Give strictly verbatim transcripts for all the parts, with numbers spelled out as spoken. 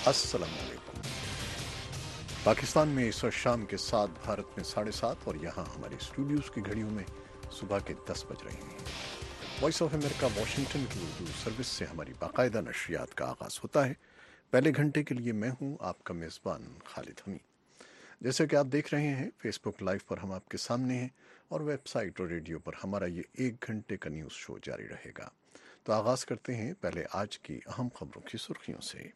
अस्सलाम वालेकुम। पाकिस्तान में इस वक्त शाम के सात, भारत में साढ़े सात और यहाँ हमारे स्टूडियोज़ की घड़ियों में सुबह के दस बज रहे हैं। वॉइस ऑफ अमेरिका वाशिंगटन की उर्दू सर्विस से हमारी बाकायदा नशरियात का आगाज़ होता है। पहले घंटे के लिए मैं हूँ आपका मेज़बान खालिद हमीद। जैसे कि आप देख रहे हैं, फेसबुक लाइव पर हम आपके सामने हैं और वेबसाइट और रेडियो पर हमारा ये एक घंटे का न्यूज़ शो जारी रहेगा। तो आगाज़ करते हैं पहले आज की अहम खबरों की सुर्खियों से।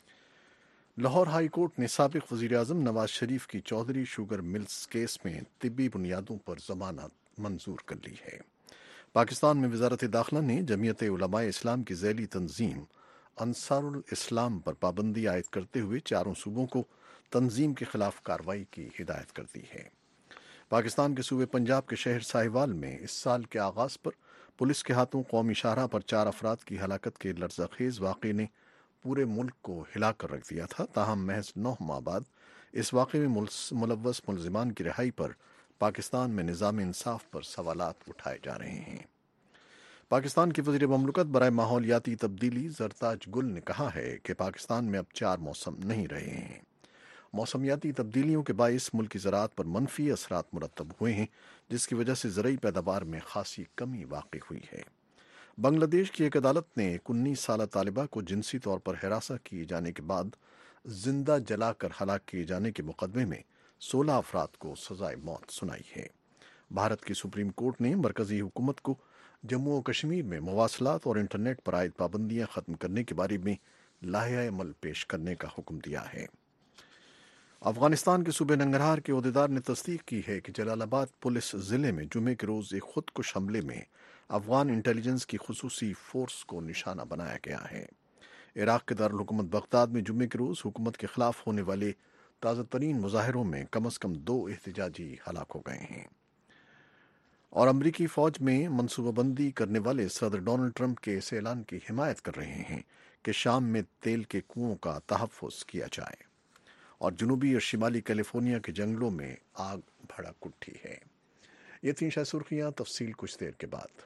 लाहौर हाई कोर्ट ने साबिक वज़ीर आज़म नवाज शरीफ की चौधरी शुगर मिल्स केस में तिब्बी बुनियादों पर जमानत मंजूर कर ली है। पाकिस्तान में वजारत दाखिला ने जमीयत उलमाए इस्लाम की ज़ैली तंजीम अंसारुल इस्लाम पर पाबंदी आयद करते हुए चारों सूबों को तंजीम के खिलाफ कार्रवाई की हिदायत कर दी है। पाकिस्तान के सूबे पंजाब के शहर साहिवाल में इस साल के आगाज़ पर पुलिस के हाथों कौमी शाहराह पर चार अफराद की हलाकत के लर्ज़ाखेज़ वाक़े ने पूरे मुल्क को हिलाकर रख दिया था। ताहम महज नौ माह बाद इस वाक़े में मुलव्वस मुलजिमान की रिहाई पर पाकिस्तान में निज़ाम इंसाफ पर सवालात उठाए जा रहे हैं। पाकिस्तान की वज़ीर ममलकत बराए माहौलियाती तब्दीली ज़रताज गुल ने कहा है कि पाकिस्तान में अब चार मौसम नहीं रहे हैं। मौसमियाती तब्दीलियों के बाइस मुल्क की ज़राअत पर मनफी असरात मुरतब हुए हैं, जिसकी वजह से ज़रई पैदावार में खासी कमी वाक़ई हुई है। बांग्लादेश की एक अदालत ने एक उन्नीस साल तालिबा को जिनसी तौर पर हिरासत किए जाने के बाद जिंदा जलाकर हलाक किए जाने के मुकदमे में सोलह अफराद को सजाए मौत सुनाई है। भारत की सुप्रीम कोर्ट ने मरकजी हुकूमत को जम्मू और कश्मीर में मवासलात और इंटरनेट पर आयद पाबंदियां खत्म करने के बारे में लाहे अमल पेश करने का हुक्म दिया है। अफगानिस्तान के सूबे नंगरहार के ओहदेदार ने तस्दीक की है कि जलालाबाद पुलिस जिले में जुमे के रोज एक खुदकुश हमले में अफगान इंटेलिजेंस की खुसूसी फोर्स को निशाना बनाया गया है। इराक के दारुल हुकूमत बगदाद में जुमे के रोज हुकूमत के खिलाफ होने वाले ताज़ा तरीन मुजाहिरों में कम अज कम दो एहतजाजी हलाक हो गए हैं। और अमरीकी फौज में मनसूबाबंदी करने वाले सदर डोनाल्ड ट्रंप के इस ऐलान की हिमायत कर रहे हैं कि शाम में तेल के कुओं का तहफ़्फ़ुज़ किया जाए। और जनूबी और शिमाली कैलिफोर्निया के जंगलों में आग भड़क उठी है। ये थी शायद सुर्खियां, तफसील कुछ देर के बाद।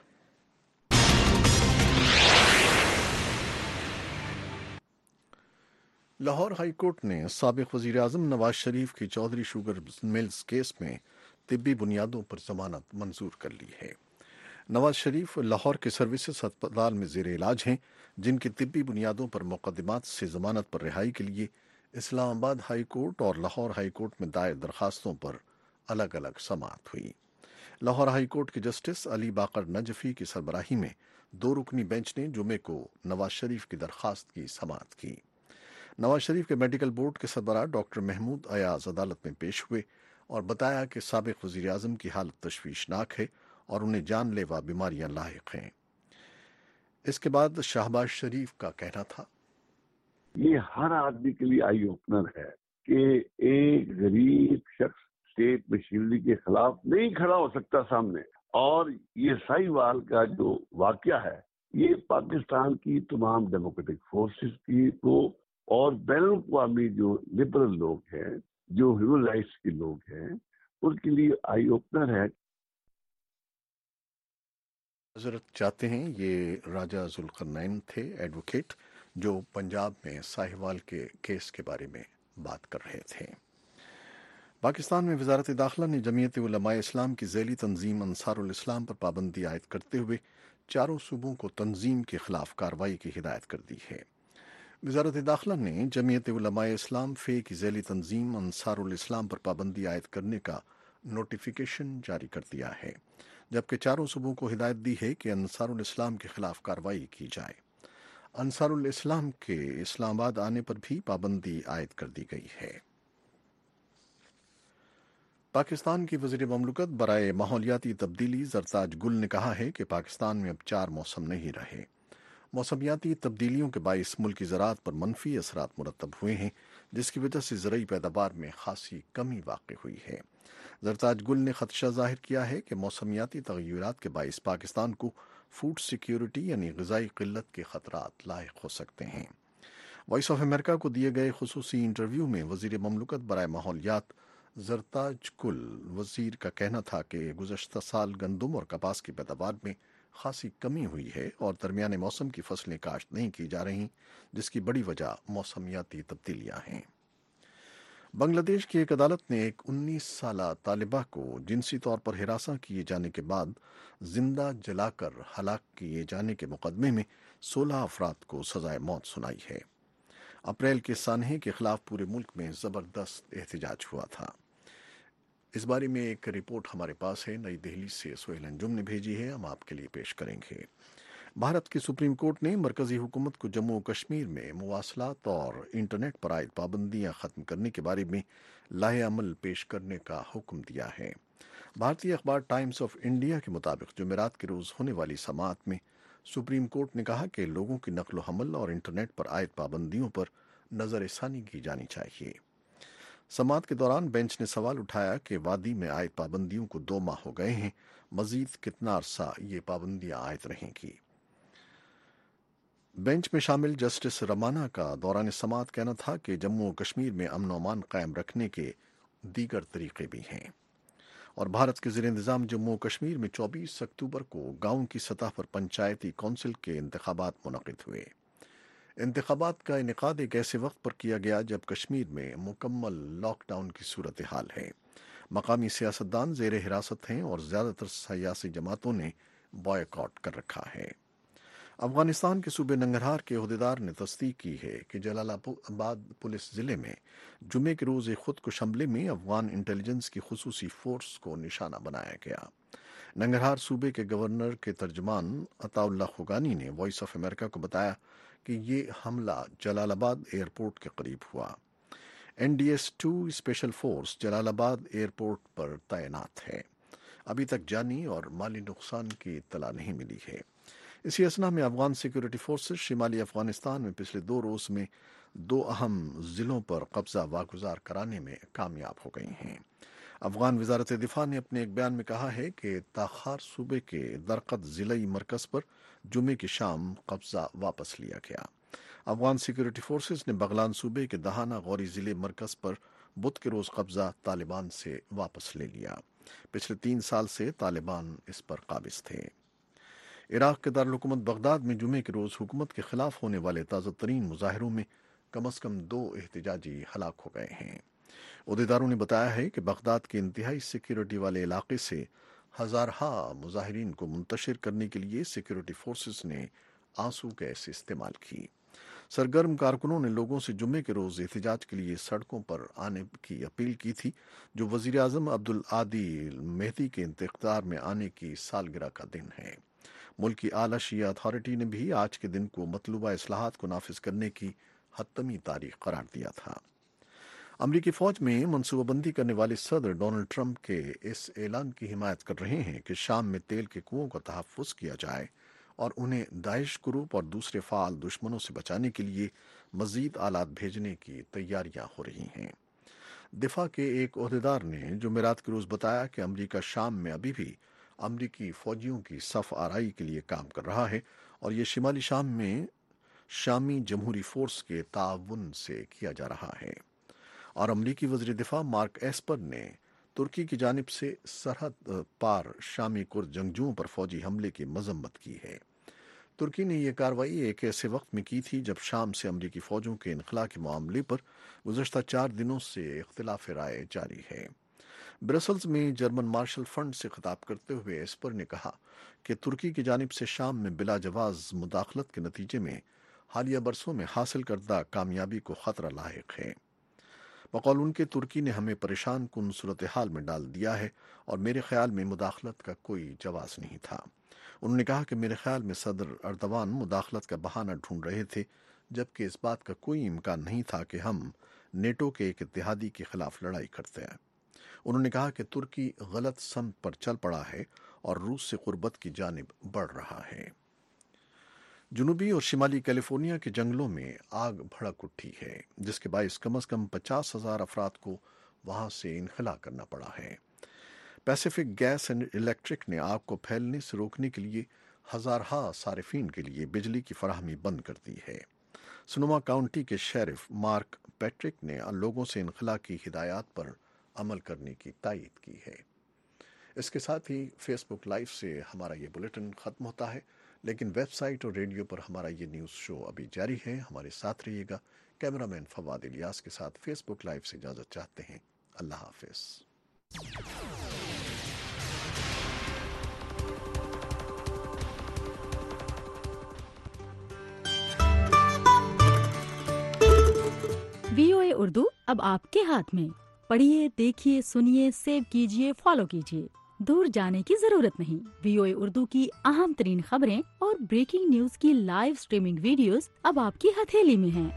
लाहौर हाई कोर्ट ने साबिक वज़ीर आज़म नवाज शरीफ की चौधरी शुगर मिल्स केस में तिब्बी बुनियादों पर जमानत मंजूर कर ली है। नवाज शरीफ लाहौर के सर्विसेज अस्पताल में ज़ेर इलाज हैं, जिनकी तिब्बी बुनियादों पर मुकदमात से जमानत पर रिहाई के लिए इस्लामाबाद हाई कोर्ट और लाहौर हाई कोर्ट में दायर दरखास्तों पर अलग अलग समाअत हुई। लाहौर हाई कोर्ट के जस्टिस अली बाकर नजफी की सरबराही में दो रुकनी बेंच ने जुमे को नवाज शरीफ की दरखास्त की समाअत की। नवाज शरीफ के मेडिकल बोर्ड के सरबराह डॉक्टर महमूद अयाज अदालत में पेश हुए और बताया कि साबिक वज़ीर आज़म की हालत तशवीशनाक है और उन्हें जानलेवा बीमारियां लाहिक हैं। इसके बाद शाहबाज शरीफ का कहना था, ये हर आदमी के लिए आई ओपनर है कि एक गरीब शख्स स्टेट मशीनरी के खिलाफ नहीं खड़ा हो सकता सामने। और ये साहिवाल का जो वाकया है, ये पाकिस्तान की तमाम डेमोक्रेटिक फोर्सेस की को और बैनुल अक़वामी जो लिबरल लोग हैं, जो ह्यूमन राइट्स के लोग हैं, उनके लिए आई ओपनर है। हजरत चाहते हैं ये राजा जुल्करनैन थे, एडवोकेट, जो पंजाब में साहिवाल के केस के बारे में बात कर रहे थे। पाकिस्तान में वजारत दाखिला ने जमीयत उलमाए इस्लाम की ज़ैली तंजीम अंसारुल इस्लाम पर पाबंदी आयद करते हुए चारों सूबों को तंजीम के खिलाफ कार्रवाई की हिदायत कर दी है। वजारत दाखिला ने जमीयत उलमाए इस्लाम फे की ज़ैली तंजीम अंसारुल इस्लाम पर पाबंदी आयद करने का नोटिफिकेशन जारी कर दिया है, जबकि चारों सूबों को हिदायत दी है कि अंसारुल इस्लाम के खिलाफ कार्रवाई की जाए। अंसारुल इस्लाम के इस्लामाबाद आने पर भी पाबंदी आयद कर दी गई है। पाकिस्तान की वज़ीर ममलकत बराए माहौलियाती तब्दीली ज़रताज गुल ने कहा है कि पाकिस्तान में अब चार मौसम नहीं रहे। मौसमियाती तब्दीलियों के बाइस मुल्क की ज़राअत पर मनफी असरात मुरतब हुए हैं, जिसकी वजह से ज़रई पैदावार में खासी कमी वाक़ई हुई है। ज़रताज गुल ने खदशा ज़ाहिर किया है कि मौसमियाती तग़य्युरात के बाइस पाकिस्तान को फूड सिक्योरिटी यानी ग़िज़ाई क़िल्लत के ख़तरात लाहिक़ हो सकते हैं। वॉइस ऑफ अमेरिका को दिए गए खुसूसी इंटरव्यू में वज़ीर ममलकत बराए माहौलियात ज़रताज गुल वज़ीर का कहना था कि गुज़श्ता साल गंदम और कपास की पैदावार में خاصی کمی ہوئی ہے اور درمیانے موسم کی فصلیں کاشت نہیں کی جا رہی، جس کی بڑی وجہ موسمیاتی تبدیلیاں ہیں۔ بنگلہ دیش کی ایک عدالت نے ایک انیس سالہ طالبہ کو جنسی طور پر ہراساں کیے جانے کے بعد زندہ جلا کر ہلاک کیے جانے کے مقدمے میں سولہ افراد کو سزائے موت سنائی ہے۔ اپریل کے سانحے کے خلاف پورے ملک میں زبردست احتجاج ہوا تھا۔ اس بارے میں ایک رپورٹ ہمارے پاس ہے، نئی دہلی سے سہیل انجم نے بھیجی ہے، ہم آپ کے لیے پیش کریں گے۔ بھارت کی سپریم کورٹ نے مرکزی حکومت کو جموں و کشمیر میں مواصلات اور انٹرنیٹ پر عائد پابندیاں ختم کرنے کے بارے میں لائحہ عمل پیش کرنے کا حکم دیا ہے۔ بھارتی اخبار ٹائمز آف انڈیا کے مطابق جمعرات کے روز ہونے والی سماعت میں سپریم کورٹ نے کہا کہ لوگوں کی نقل و حمل اور انٹرنیٹ پر عائد پابندیوں پر نظر ثانی کی جانی چاہیے۔ سماعت کے دوران بینچ نے سوال اٹھایا کہ وادی میں عائد پابندیوں کو دو ماہ ہو گئے ہیں، مزید کتنا عرصہ یہ پابندیاں عائد رہیں گی۔ بینچ میں شامل جسٹس رمانہ کا دوران سماعت کہنا تھا کہ جموں و کشمیر میں امن و امان قائم رکھنے کے دیگر طریقے بھی ہیں، اور بھارت کے زیر انتظام جموں و کشمیر میں چوبیس اکتوبر کو گاؤں کی سطح پر پنچایتی کونسل کے انتخابات منعقد ہوئے۔ انتخابات کا انعقاد ایک ایسے وقت پر کیا گیا جب کشمیر میں مکمل لاک ڈاؤن کی صورتحال ہے۔ مقامی سیاستدان زیر حراست ہیں اور زیادہ تر سیاسی جماعتوں نے بائیکاٹ کر رکھا ہے۔ افغانستان کے صوبے ننگرہار کے عہدیدار نے تصدیق کی ہے کہ جلال آباد پولیس ضلع میں جمعے کے روز ایک خود کش حملے میں افغان انٹیلیجنس کی خصوصی فورس کو نشانہ بنایا گیا۔ ننگرہار صوبے کے گورنر کے ترجمان عطا اللہ خگانی نے وائس آف امریکہ کو بتایا کہ یہ حملہ جلال آباد ایئرپورٹ کے قریب ہوا۔ N D S two special force Jalalabad airport پر تعینات ہے۔ ابھی تک جانی اور مالی نقصان کی اطلاع نہیں ملی ہے۔ اسی اثنا میں افغان سیکورٹی فورسز شمالی افغانستان میں پچھلے دو روز میں دو اہم ضلعوں پر قبضہ واگزار کرانے میں کامیاب ہو گئی ہیں۔ افغان وزارت دفاع نے اپنے ایک بیان میں کہا ہے کہ تاخار صوبے کے درقد ضلعی مرکز پر جمعے کی شام قبضہ واپس لیا گیا۔ افغان سیکورٹی فورسز نے بغلان صوبے کے دہانہ غوری ضلع مرکز پر بدھ کے روز قبضہ طالبان سے واپس لے لیا۔ پچھلے تین سال سے طالبان اس پر قابض تھے۔ عراق کے دارالحکومت بغداد میں جمعے کے روز حکومت کے خلاف ہونے والے تازہ ترین مظاہروں میں کم از کم دو احتجاجی ہلاک ہو گئے ہیں۔ عہدیداروں نے بتایا ہے کہ بغداد کے انتہائی سیکیورٹی والے علاقے سے ہزارہا مظاہرین کو منتشر کرنے کے لیے سیکیورٹی فورسز نے آنسو گیس استعمال کی۔ سرگرم کارکنوں نے لوگوں سے جمعے کے روز احتجاج کے لیے سڑکوں پر آنے کی اپیل کی تھی، جو وزیر اعظم عبدالعادی مہدی کے اقتدار میں آنے کی سالگرہ کا دن ہے۔ ملک کی اعلیٰ شیعہ اتھارٹی نے بھی آج کے دن کو مطلوبہ اصلاحات کو نافذ کرنے کی حتمی تاریخ قرار دیا تھا۔ امریکی فوج میں منصوبہ بندی کرنے والے صدر ڈونلڈ ٹرمپ کے اس اعلان کی حمایت کر رہے ہیں کہ شام میں تیل کے کنوؤں کا تحفظ کیا جائے اور انہیں داعش گروپ اور دوسرے فعال دشمنوں سے بچانے کے لیے مزید آلات بھیجنے کی تیاریاں ہو رہی ہیں۔ دفاع کے ایک عہدیدار نے جمعرات کے روز بتایا کہ امریکہ شام میں ابھی بھی امریکی فوجیوں کی صف آرائی کے لیے کام کر رہا ہے اور یہ شمالی شام میں شامی جمہوری فورس کے تعاون سے کیا جا رہا ہے۔ اور امریکی وزیر دفاع مارک ایسپر نے ترکی کی جانب سے سرحد پار شامی کرد جنگجوؤں پر فوجی حملے کی مذمت کی ہے۔ ترکی نے یہ کارروائی ایک ایسے وقت میں کی تھی جب شام سے امریکی فوجوں کے انخلاء کے معاملے پر گزشتہ چار دنوں سے اختلاف رائے جاری ہے۔ برسلز میں جرمن مارشل فنڈ سے خطاب کرتے ہوئے ایسپر نے کہا کہ ترکی کی جانب سے شام میں بلا جواز مداخلت کے نتیجے میں حالیہ برسوں میں حاصل کردہ کامیابی کو خطرہ لاحق ہے۔ بقول ان کے ترکی نے ہمیں پریشان کن صورتحال میں ڈال دیا ہے اور میرے خیال میں مداخلت کا کوئی جواز نہیں تھا۔ انہوں نے کہا کہ میرے خیال میں صدر اردوان مداخلت کا بہانہ ڈھونڈ رہے تھے، جبکہ اس بات کا کوئی امکان نہیں تھا کہ ہم نیٹو کے ایک اتحادی کے خلاف لڑائی کرتے ہیں۔ انہوں نے کہا کہ ترکی غلط سمت پر چل پڑا ہے اور روس سے قربت کی جانب بڑھ رہا ہے۔ جنوبی اور شمالی کیلیفورنیا کے جنگلوں میں آگ بھڑک اٹھی ہے، جس کے باعث کم از کم پچاس ہزار افراد کو وہاں سے انخلا کرنا پڑا ہے۔ پیسیفک گیس اینڈ الیکٹرک نے آگ کو پھیلنے سے روکنے کے لیے ہزارہا صارفین کے لیے بجلی کی فراہمی بند کر دی ہے۔ سنوما کاؤنٹی کے شیرف مارک پیٹرک نے لوگوں سے انخلا کی ہدایات پر عمل کرنے کی تائید کی ہے۔ اس کے ساتھ ہی فیس بک لائیو سے ہمارا یہ بلیٹن ختم ہوتا ہے، لیکن ویب سائٹ اور ریڈیو پر ہمارا یہ نیوز شو ابھی جاری ہے۔ ہمارے ساتھ رہیے گا۔ کیمرہ مین فواد الیاس کے ساتھ فیس بک لائیو سے اجازت چاہتے ہیں۔ اللہ حافظ۔ وی او اے اردو اب آپ کے ہاتھ میں۔ پڑھیے، دیکھیے، سنیے، سیو کیجیے، فالو کیجیے۔ دور جانے کی ضرورت نہیں۔ وی او اے اردو کی اہم ترین خبریں اور بریکنگ نیوز کی لائیو سٹریمنگ ویڈیوز اب آپ کی ہتھیلی میں ہیں۔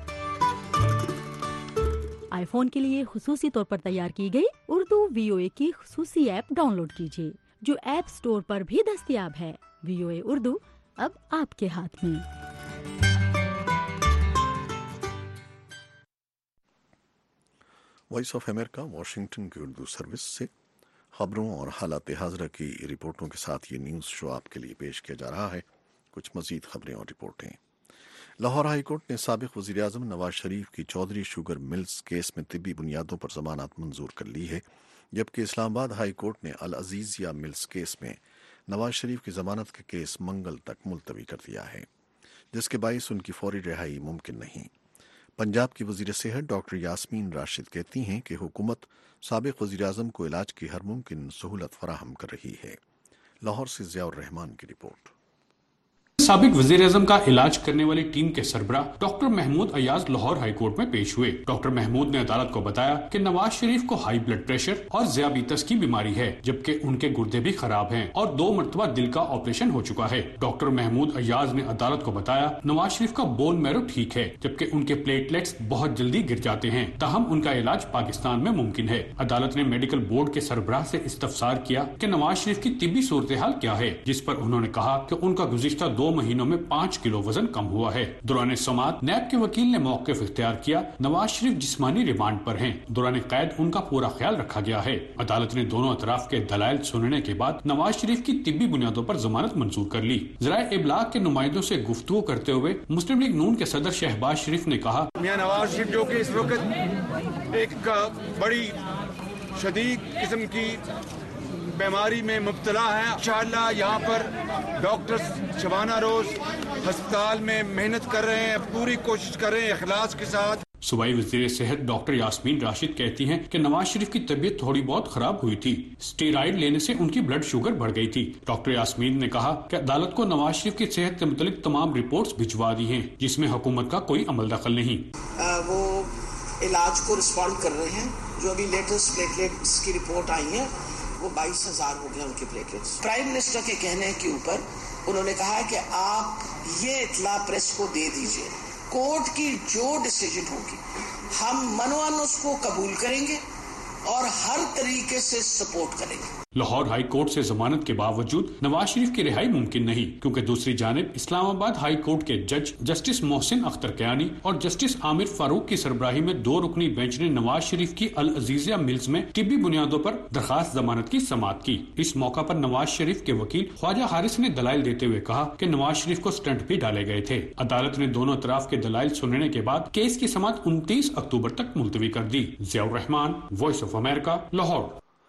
آئی فون کے لیے خصوصی طور پر تیار کی گئی اردو وی او اے کی خصوصی ایپ ڈاؤن لوڈ کیجیے، جو ایپ سٹور پر بھی دستیاب ہے۔ وی او اے اردو اب آپ کے ہاتھ میں۔ وائس آف امریکہ واشنگٹن کی اردو سروس سے خبروں اور حالات حاضرہ کی رپورٹوں کے ساتھ یہ نیوز شو آپ کے لیے پیش کیا جا رہا ہے۔ کچھ مزید خبریں اور رپورٹیں۔ لاہور ہائی کورٹ نے سابق وزیر اعظم نواز شریف کی چودھری شوگر ملز کیس میں طبی بنیادوں پر ضمانت منظور کر لی ہے، جبکہ اسلام آباد ہائی کورٹ نے العزیزیہ ملز کیس میں نواز شریف کی ضمانت کا کیس منگل تک ملتوی کر دیا ہے، جس کے باعث ان کی فوری رہائی ممکن نہیں۔ پنجاب کی وزیر صحت ڈاکٹر یاسمین راشد کہتی ہیں کہ حکومت سابق وزیر اعظم کو علاج کی ہر ممکن سہولت فراہم کر رہی ہے۔ لاہور سے ضیاء الرحمان کی رپورٹ۔ سابق وزیر اعظم کا علاج کرنے والی ٹیم کے سربراہ doctor Mahmood Ayaz Lahore high court میں پیش ہوئے۔ ڈاکٹر محمود نے عدالت کو بتایا کہ نواز شریف کو ہائی بلڈ پریشر اور ذیابیطس کی بیماری ہے، جبکہ ان کے گردے بھی خراب ہیں اور دو مرتبہ دل کا آپریشن ہو چکا ہے۔ ڈاکٹر محمود ایاز نے عدالت کو بتایا نواز شریف کا بون میرو ٹھیک ہے، جبکہ ان کے پلیٹلیٹس بہت جلدی گر جاتے ہیں، تاہم ان کا علاج پاکستان میں ممکن ہے۔ عدالت نے میڈیکل بورڈ کے سربراہ سے استفسار کیا کہ نواز شریف کی طبی صورتحال کیا ہے، جس پر انہوں نے کہا کہ ان کا گزشتہ دو مہینوں میں پانچ کلو وزن کم ہوا ہے۔ دوران سماعت نیب کے وکیل نے موقف اختیار کیا۔ نواز شریف جسمانی ریمانڈ پر ہیں، دوران قید ان کا پورا خیال رکھا گیا ہے۔ عدالت نے دونوں اطراف کے دلائل سننے کے بعد نواز شریف کی طبی بنیادوں پر ضمانت منظور کر لی۔ ذرائع ابلاغ کے نمائندوں سے گفتگو کرتے ہوئے مسلم لیگ نون کے صدر شہباز شریف نے کہا میاں نواز شریف جو کہ اس وقت ایک بڑی شدید قسم کی بیماری میں مبتلا ہے، انشاءاللہ یہاں پر ڈاکٹرز شبانہ روز ہسپتال میں محنت کر رہے ہیں، پوری کوشش کر رہے ہیں اخلاص کے ساتھ۔ صوبائی وزیر صحت ڈاکٹر یاسمین راشد کہتی ہیں کہ نواز شریف کی طبیعت تھوڑی بہت خراب ہوئی تھی، اسٹیرائڈ لینے سے ان کی بلڈ شوگر بڑھ گئی تھی۔ ڈاکٹر یاسمین نے کہا کہ عدالت کو نواز شریف کی صحت سے متعلق تمام رپورٹس بھجوا دی ہیں، جس میں حکومت کا کوئی عمل دخل نہیں۔ آ, وہ علاج کو رسپونڈ کر رہے ہیں۔ جو ابھی لیٹسٹ پلیٹلیٹس کی رپورٹ آئی ہے وہ بائیس ہزار ہو گئے ان کے پلیٹلیٹس۔ پرائم منسٹر کے کہنے کے اوپر انہوں نے کہا کہ آپ یہ اطلاع پریس کو دے دیجئے، کورٹ کی جو ڈیسیجن ہوگی ہم منوان اس کو قبول کریں گے اور ہر طریقے سے سپورٹ کریں گے۔ لاہور ہائی کورٹ سے ضمانت کے باوجود نواز شریف کی رہائی ممکن نہیں، کیونکہ دوسری جانب اسلام آباد ہائی کورٹ کے جج جسٹس محسن اختر کیانی اور جسٹس عامر فاروق کی سربراہی میں دو رکنی بینچ نے نواز شریف کی العزیزیہ ملز میں طبی بنیادوں پر درخواست ضمانت کی سماعت کی۔ اس موقع پر نواز شریف کے وکیل خواجہ حارث نے دلائل دیتے ہوئے کہا کہ نواز شریف کو سٹنٹ بھی ڈالے گئے تھے۔ عدالت نے دونوں اطراف کے دلائل سننے کے بعد کیس کی سماعت انتیس اکتوبر تک ملتوی کر دی۔ Zia ur Rahman, voice of America, Lahore.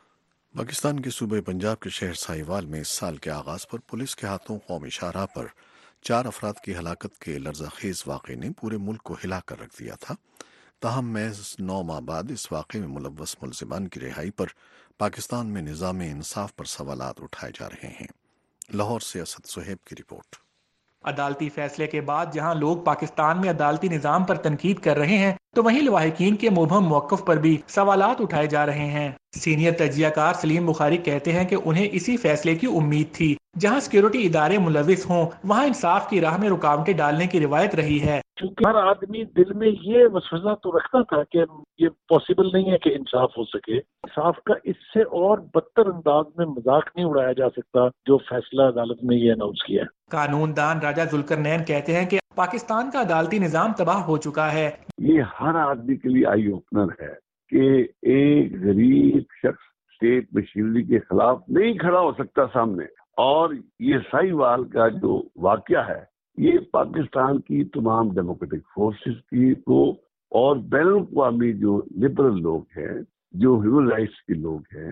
Pakistan کے صوبے پنجاب کے شہر ساہیوال میں اس سال کے آغاز پر پولیس کے ہاتھوں قومی شاہراہ پر چار افراد کی ہلاکت کے لرزہ خیز واقعے نے پورے ملک کو ہلا کر رکھ دیا تھا۔ تاہم محض نو ماہ بعد اس واقعے میں ملوث ملزمان کی رہائی پر پاکستان میں نظام انصاف پر سوالات اٹھائے جا رہے ہیں۔ لاہور سے اسد صہیب کی رپورٹ۔ عدالتی فیصلے کے بعد جہاں لوگ پاکستان میں عدالتی نظام پر تنقید کر رہے ہیں، تو وہیں لواحقین کے مبہم موقف پر بھی سوالات اٹھائے جا رہے ہیں۔ سینئر تجزیہ کار سلیم بخاری کہتے ہیں کہ انہیں اسی فیصلے کی امید تھی۔ جہاں سیکیورٹی ادارے ملوث ہوں وہاں انصاف کی راہ میں رکاوٹیں ڈالنے کی روایت رہی ہے۔ کیونکہ ہر آدمی دل میں یہ وسوسہ تو رکھتا تھا کہ یہ پاسبل نہیں ہے کہ انصاف ہو سکے۔ انصاف کا اس سے اور بدتر انداز میں مذاق نہیں اڑایا جا سکتا جو فیصلہ عدالت نے یہ اناؤنس کیا ہے۔ قانون دان راجہ ذوالقرنین کہتے ہیں کہ پاکستان کا عدالتی نظام تباہ ہو چکا ہے۔ یہ ہر آدمی کے لیے آئی اوپنر ہے کہ ایک غریب شخص اسٹیٹ مشینری کے خلاف نہیں کھڑا ہو سکتا سامنے، اور یہ ساہیوال کا جو واقعہ ہے یہ پاکستان کی تمام ڈیموکریٹک فورسز کی کو اور بین الاقوامی جو لبرل لوگ ہیں، جو ہیومن رائٹس کے لوگ ہیں،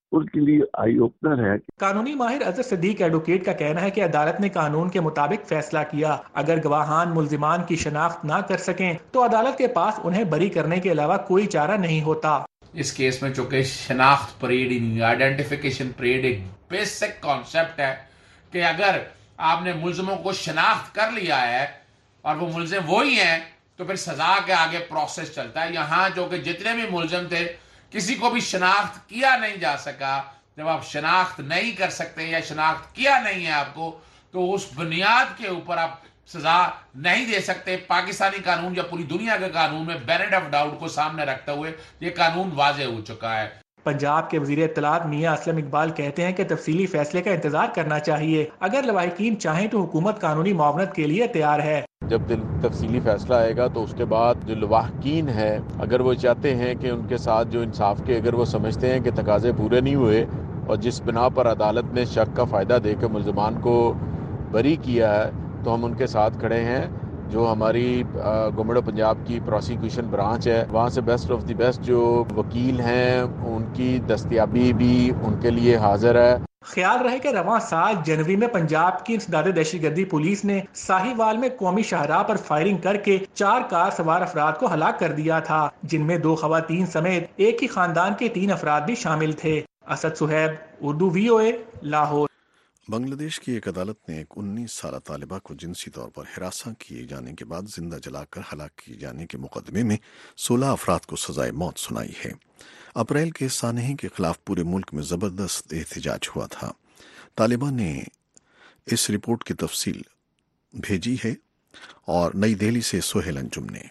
ان کے لیے آئی اوپنر ہے. قانونی ماہر اظہر صدیق ایڈوکیٹ کا کہنا ہے کہ عدالت نے قانون کے مطابق فیصلہ کیا. اگر گواہان ملزمان کی شناخت نہ کر سکیں تو عدالت کے پاس انہیں بری کرنے کے علاوہ کوئی چارہ نہیں ہوتا. اس کیس میں چونکہ شناخت پریڈ، آئیڈینٹیفیکیشن پریڈ ایک بیسک کانسیپٹ ہے کہ اگر آپ نے ملزموں کو شناخت کر لیا ہے اور وہ ملزم وہی ہیں تو پھر سزا کے آگے پروسیس چلتا ہے. یہاں جو کہ جتنے بھی ملزم تھے کسی کو بھی شناخت کیا نہیں جا سکا. جب آپ شناخت نہیں کر سکتے یا شناخت کیا نہیں ہے آپ کو تو اس بنیاد کے اوپر آپ سزا نہیں دے سکتے. پاکستانی قانون یا پوری دنیا کے قانون میں بیرٹ آف ڈاؤٹ کو سامنے رکھتے ہوئے یہ قانون واضح ہو چکا ہے. پنجاب کے وزیر اطلاعات میاں اسلم اقبال کہتے ہیں کہ تفصیلی فیصلے کا انتظار کرنا چاہیے. اگر لواحقین چاہیں تو حکومت قانونی معاونت کے لیے تیار ہے. جب تفصیلی فیصلہ آئے گا تو اس کے بعد جو لواحقین ہیں اگر وہ چاہتے ہیں کہ ان کے ساتھ جو انصاف کے اگر وہ سمجھتے ہیں کہ تقاضے پورے نہیں ہوئے اور جس بنا پر عدالت نے شک کا فائدہ دے کے ملزمان کو بری کیا ہے تو ہم ان کے ساتھ کھڑے ہیں. جو ہماری گورنمنٹ آف پنجاب کی پروسیکیوشن برانچ ہے وہاں سے بیسٹ آف دی بیسٹ جو وکیل ہیں ان کی دستیابی بھی ان کے لیے حاضر ہے. خیال رہے کہ رواں سال جنوری میں پنجاب کی انسداد دہشت گردی پولیس نے ساہیوال میں قومی شاہراہ پر فائرنگ کر کے چار کار سوار افراد کو ہلاک کر دیا تھا، جن میں دو خواتین سمیت ایک ہی خاندان کے تین افراد بھی شامل تھے. اسد صہیب، اردو وی او اے، لاہور. بنگلہ دیش کی ایک عدالت نے ایک انیس سالہ طالبہ کو جنسی طور پر ہراساں کیے جانے کے بعد زندہ جلا کر ہلاک کیے جانے کے مقدمے میں سولہ افراد کو سزائے موت سنائی ہے. اپریل کے سانحے کے خلاف پورے ملک میں زبردست احتجاج ہوا تھا. طالبان نے اس رپورٹ کی تفصیل بھیجی ہے اور نئی دہلی سے سہیل انجم نے.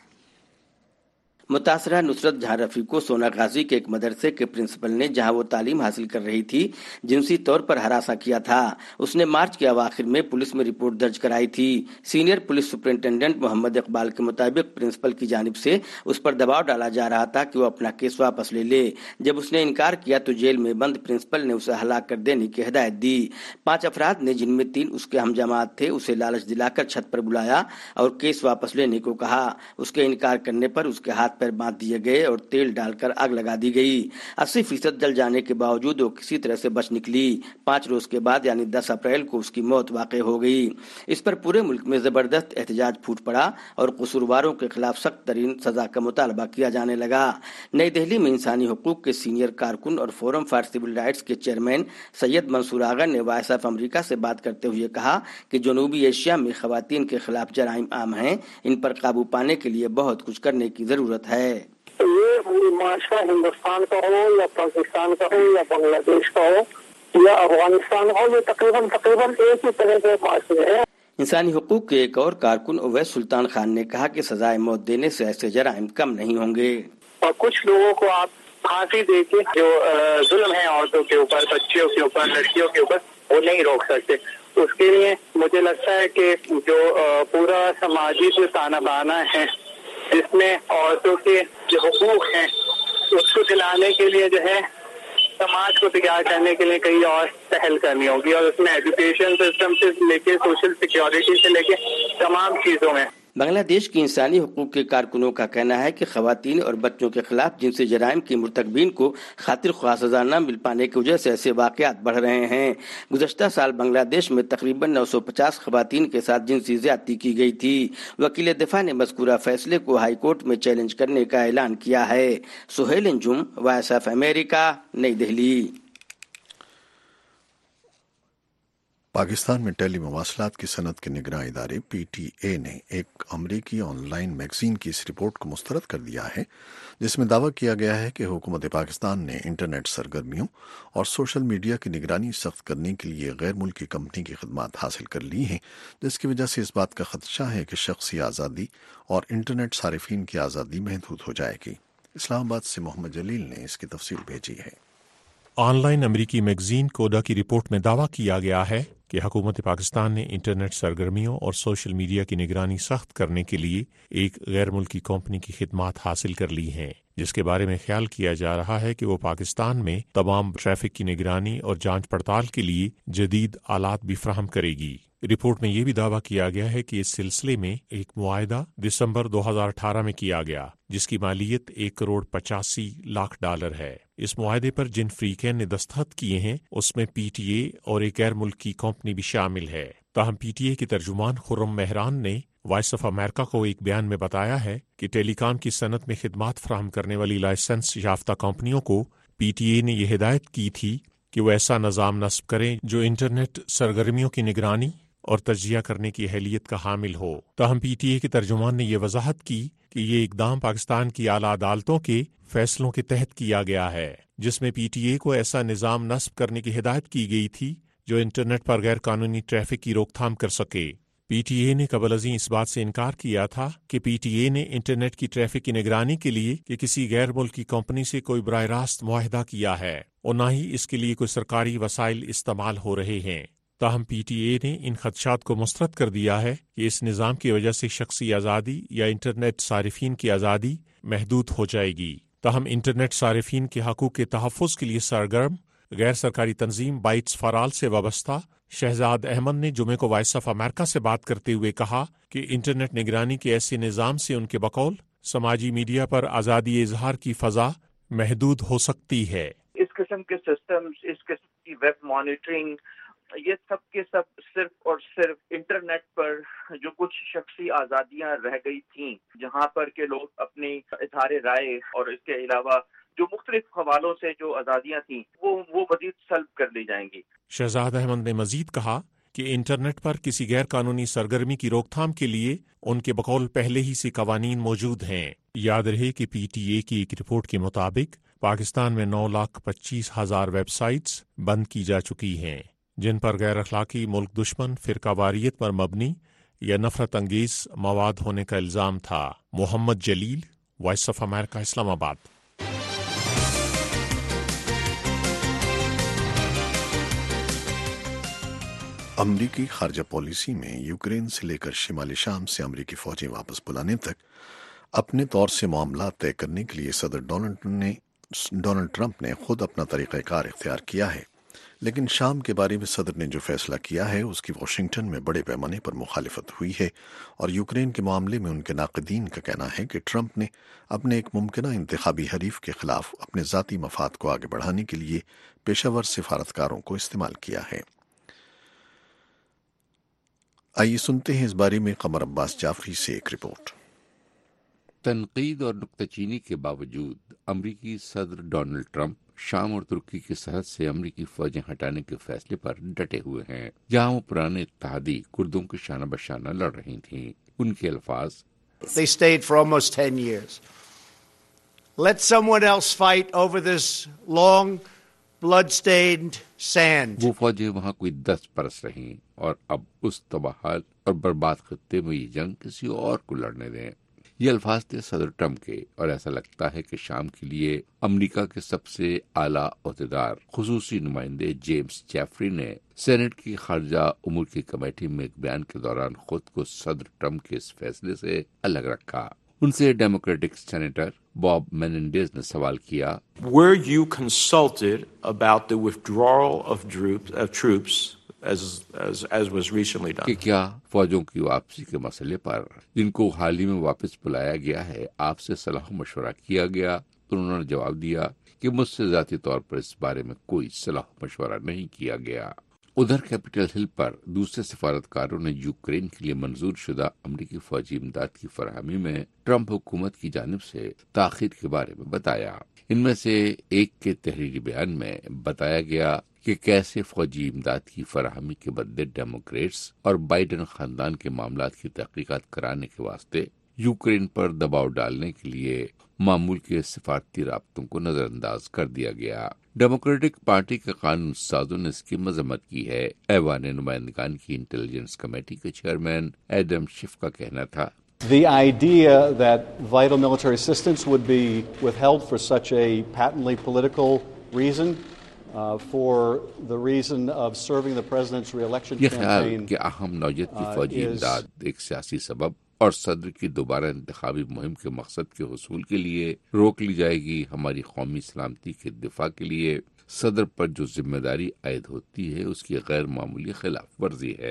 متاثرہ نصرت جہاں رفیع کو سونا غازی کے ایک مدرسے کے پرنسپل نے جہاں وہ تعلیم حاصل کر رہی تھی جنسی طور پر ہراساں کیا تھا. اس نے مارچ کے اواخر میں پولیس میں رپورٹ درج کرائی تھی. Senior police superintendent Muhammad Iqbal کے مطابق پرنسپل کی جانب سے اس پر دباؤ ڈالا جا رہا تھا کہ وہ اپنا کیس واپس لے لے. جب اس نے انکار کیا تو جیل میں بند پرنسپل نے اسے ہلاک کر دینے کی ہدایت دی. پانچ افراد نے جن میں تین اس کے ہم جماعت تھے اسے لالچ دلا کر چھت پر بلایا اور کیس واپس لینے کو کہا. اس کے انکار کرنے پر اس کے ہاتھ پیر باندھ دیے گئے اور تیل ڈال کر آگ لگا دی گئی. اسی فیصد جل جانے کے باوجود وہ کسی طرح سے بچ نکلی. پانچ روز کے بعد یعنی دس اپریل کو اس کی موت واقع ہو گئی. اس پر پورے ملک میں زبردست احتجاج پھوٹ پڑا اور قصورواروں کے خلاف سخت ترین سزا کا مطالبہ کیا جانے لگا. نئی دہلی میں انسانی حقوق کے سینئر کارکن اور فورم فار سول رائٹس کے چیئرمین سید منصور آغا نے وائس آف امریکہ سے بات کرتے ہوئے کہا کہ جنوبی ایشیا میں خواتین کے خلاف جرائم عام ہیں. ان پر قابو پانے کے لیے بہت کچھ کرنے کی ضرورت ہے. یہ معاشرہ ہندوستان کا ہو یا پاکستان کا ہو یا بنگلہ دیش کا ہو یا افغانستان ہو، یہ تقریباً تقریباً ایک ہی طرح کے معاشرے ہیں. انسانی حقوق کے ایک اور کارکن اویس سلطان خان نے کہا کہ سزائے موت دینے سے ایسے جرائم کم نہیں ہوں گے. اور کچھ لوگوں کو آپ پھانسی دے کے جو ظلم ہے عورتوں کے اوپر، بچیوں کے اوپر، لڑکیوں کے اوپر، وہ نہیں روک سکتے. اس کے لیے مجھے لگتا ہے کہ جو پورا سماجی جو تانا بانا ہے جس میں عورتوں کے جو حقوق ہیں اس کو دلانے کے لیے جو ہے سماج کو تیار کرنے کے لیے کئی اور پہل کرنی ہوگی، اور اس میں ایجوکیشن سسٹم سے لے کے سوشل سیکیورٹی سے لے کے تمام چیزوں میں. بنگلہ دیش کی انسانی حقوق کے کارکنوں کا کہنا ہے کہ خواتین اور بچوں کے خلاف جنسی جرائم کے مرتکبین کو خاطر خواہ سزا نہ مل پانے کی وجہ سے ایسے واقعات بڑھ رہے ہیں. گزشتہ سال بنگلہ دیش میں تقریباً نو سو پچاس خواتین کے ساتھ جنسی زیادتی کی گئی تھی. وکیل دفاع نے مذکورہ فیصلے کو ہائی کورٹ میں چیلنج کرنے کا اعلان کیا ہے. Sohail Anjum, voice of America, نئی دہلی. پاکستان میں ٹیلی مواصلات کی صنعت کے نگراں ادارے پی ٹی اے نے ایک امریکی آن لائن میگزین کی اس رپورٹ کو مسترد کر دیا ہے جس میں دعویٰ کیا گیا ہے کہ حکومت پاکستان نے انٹرنیٹ سرگرمیوں اور سوشل میڈیا کی نگرانی سخت کرنے کے لیے غیر ملکی کمپنی کی خدمات حاصل کر لی ہیں، جس کی وجہ سے اس بات کا خدشہ ہے کہ شخصی آزادی اور انٹرنیٹ صارفین کی آزادی محدود ہو جائے گی. اسلام آباد سے محمد جلیل نے اس کی تفصیل بھیجی ہے. آن لائن امریکی میگزین کودا کی رپورٹ میں دعویٰ کیا گیا ہے کہ حکومت پاکستان نے انٹرنیٹ سرگرمیوں اور سوشل میڈیا کی نگرانی سخت کرنے کے لیے ایک غیر ملکی کمپنی کی خدمات حاصل کر لی ہیں، جس کے بارے میں خیال کیا جا رہا ہے کہ وہ پاکستان میں تمام ٹریفک کی نگرانی اور جانچ پڑتال کے لیے جدید آلات بھی فراہم کرے گی. رپورٹ میں یہ بھی دعویٰ کیا گیا ہے کہ اس سلسلے میں ایک معاہدہ دسمبر دو ہزار اٹھارہ میں کیا گیا جس کی مالیت ایک کروڑ پچاسی لاکھ ڈالر ہے۔ اس معاہدے پر جن فریقین نے دستخط کیے ہیں اس میں پی ٹی اے اور ایک غیر ملکی کمپنی بھی شامل ہے۔ تاہم پی ٹی اے کے ترجمان خرم مہران نے وائس آف امریکہ کو ایک بیان میں بتایا ہے کہ ٹیلی کام کی صنعت میں خدمات فراہم کرنے والی لائسنس یافتہ کمپنیوں کو پی ٹی اے نے یہ ہدایت کی تھی کہ وہ ایسا نظام نصب کریں جو انٹرنیٹ سرگرمیوں کی نگرانی اور تجزیہ کرنے کی اہلیت کا حامل ہو۔ تاہم پی ٹی اے کے ترجمان نے یہ وضاحت کی کہ یہ اقدام پاکستان کی اعلیٰ عدالتوں کے فیصلوں کے تحت کیا گیا ہے، جس میں پی ٹی اے کو ایسا نظام نصب کرنے کی ہدایت کی گئی تھی جو انٹرنیٹ پر غیر قانونی ٹریفک کی روک تھام کر سکے۔ پی ٹی اے نے قبل ازیں اس بات سے انکار کیا تھا کہ پی ٹی اے نے انٹرنیٹ کی ٹریفک کی نگرانی کے لیے کہ کسی غیر ملکی کمپنی سے کوئی براہ راست معاہدہ کیا ہے اور نہ ہی اس کے لیے کوئی سرکاری وسائل استعمال ہو رہے ہیں۔ تاہم پی ٹی اے نے ان خدشات کو مسترد کر دیا ہے کہ اس نظام کی وجہ سے شخصی آزادی یا انٹرنیٹ صارفین کی آزادی محدود ہو جائے گی۔ تاہم انٹرنیٹ صارفین کے حقوق کے تحفظ کے لیے سرگرم غیر سرکاری تنظیم بائٹس فار آل سے وابستہ شہزاد احمد نے جمعے کو وائس آف امریکہ سے بات کرتے ہوئے کہا کہ انٹرنیٹ نگرانی کے ایسے نظام سے ان کے بقول سماجی میڈیا پر آزادی اظہار کی فضا محدود ہو سکتی ہے۔ اس قسم کے سسٹمز، اس قسم کی ویب مانیٹرنگ، یہ سب کے سب صرف اور صرف انٹرنیٹ پر جو کچھ شخصی آزادیاں رہ گئی تھیں، جہاں پر کہ لوگ اپنی اظہار رائے اور اس کے علاوہ جو مختلف حوالوں سے جو آزادیاں تھیں وہ وہ مزید سلب کر لی جائیں گی۔ شہزاد احمد نے مزید کہا کہ انٹرنیٹ پر کسی غیر قانونی سرگرمی کی روک تھام کے لیے ان کے بقول پہلے ہی سے قوانین موجود ہیں۔ یاد رہے کہ پی ٹی اے کی ایک رپورٹ کے مطابق پاکستان میں نو لاکھ پچیس ہزار ویب سائٹس بند کی جا چکی ہیں جن پر غیر اخلاقی، ملک دشمن، فرقہ واریت پر مبنی یا نفرت انگیز مواد ہونے کا الزام تھا۔ محمد جلیل، وائس آف امریکہ، اسلام آباد۔ امریکی خارجہ پالیسی میں یوکرین سے لے کر شمالی شام سے امریکی فوجیں واپس بلانے تک اپنے طور سے معاملات طے کرنے کے لیے صدر ڈونلڈ نے ڈونلڈ ٹرمپ نے خود اپنا طریقہ کار اختیار کیا ہے، لیکن شام کے بارے میں صدر نے جو فیصلہ کیا ہے اس کی واشنگٹن میں بڑے پیمانے پر مخالفت ہوئی ہے، اور یوکرین کے معاملے میں ان کے ناقدین کا کہنا ہے کہ ٹرمپ نے اپنے ایک ممکنہ انتخابی حریف کے خلاف اپنے ذاتی مفاد کو آگے بڑھانے کے لیے پیشہ ور سفارتکاروں کو استعمال کیا ہے۔ آئیے سنتے ہیں اس بارے میں قمر عباس جعفری سے ایک رپورٹ۔ تنقید اور نکتہ چینی کے باوجود امریکی صدر ڈونلڈ ٹرمپ شام اور ترکی کی سرحد سے امریکی فوجیں ہٹانے کے فیصلے پر ڈٹے ہوئے ہیں، جہاں وہ پرانے اتحادی کردوں کے شانہ بشانہ لڑ رہی تھیں۔ ان کے الفاظ، They stayed for almost ten years. Let someone else fight over this long blood-stained sand. وہ فوجیں وہاں کوئی دس برس رہیں اور اب اس تباہت اور برباد خطے میں یہ جنگ کسی اور کو لڑنے دیں۔ یہ الفاظ تھے صدر ٹرمپ کے، اور ایسا لگتا ہے کہ شام کے لیے امریکہ کے سب سے اعلیٰ عہدیدار خصوصی نمائندے جیمز جیفری نے سینٹ کی خارجہ امور کی کمیٹی میں ایک بیان کے دوران خود کو صدر ٹرمپ کے اس فیصلے سے الگ رکھا۔ ان سے ڈیموکریٹک سینیٹر باب میننڈیز نے سوال کیا، Were you consulted about the withdrawal of troops, of troops as, as, as was recently done? کہ کیا فوجوں کی واپسی کے مسئلے پر جن کو حال ہی میں واپس بلایا گیا ہے آپ سے صلاح مشورہ کیا گیا؟ تو انہوں نے جواب دیا کہ مجھ سے ذاتی طور پر اس بارے میں کوئی صلاح مشورہ نہیں کیا گیا۔ ادھر کیپٹل ہل پر دوسرے سفارتکاروں نے یوکرین کے لیے منظور شدہ امریکی فوجی امداد کی فراہمی میں ٹرمپ حکومت کی جانب سے تاخیر کے بارے میں بتایا۔ ان میں سے ایک کے تحریری بیان میں بتایا گیا کہ کیسے فوجی امداد کی فراہمی کے بدلے ڈیموکریٹس اور بائیڈن خاندان کے معاملات کی تحقیقات کرانے کے واسطے یوکرین پر دباؤ ڈالنے کے لیے معمول کے سفارتی رابطوں کو نظر انداز کر دیا گیا۔ ڈیموکریٹک پارٹی کے قانون سازوں نے اس کی مذمت کی ہے۔ ایوان نمائندگان کی انٹیلیجنس کمیٹی کے چیئرمین ایڈم شف کا کہنا تھا، The idea that vital military assistance would be withheld for such a patently political reason, uh, for the reason of serving the president's re-election یہ campaign, خیال کہ اہم نوعیت کی فوجی امداد ایک سیاسی سبب اور صدر کی دوبارہ انتخابی مہم کے مقصد کے حصول کے لیے روک لی جائے گی، ہماری قومی سلامتی کے دفاع کے لیے صدر پر جو ذمہ داری عائد ہوتی ہے اس کی غیر معمولی خلاف ورزی ہے۔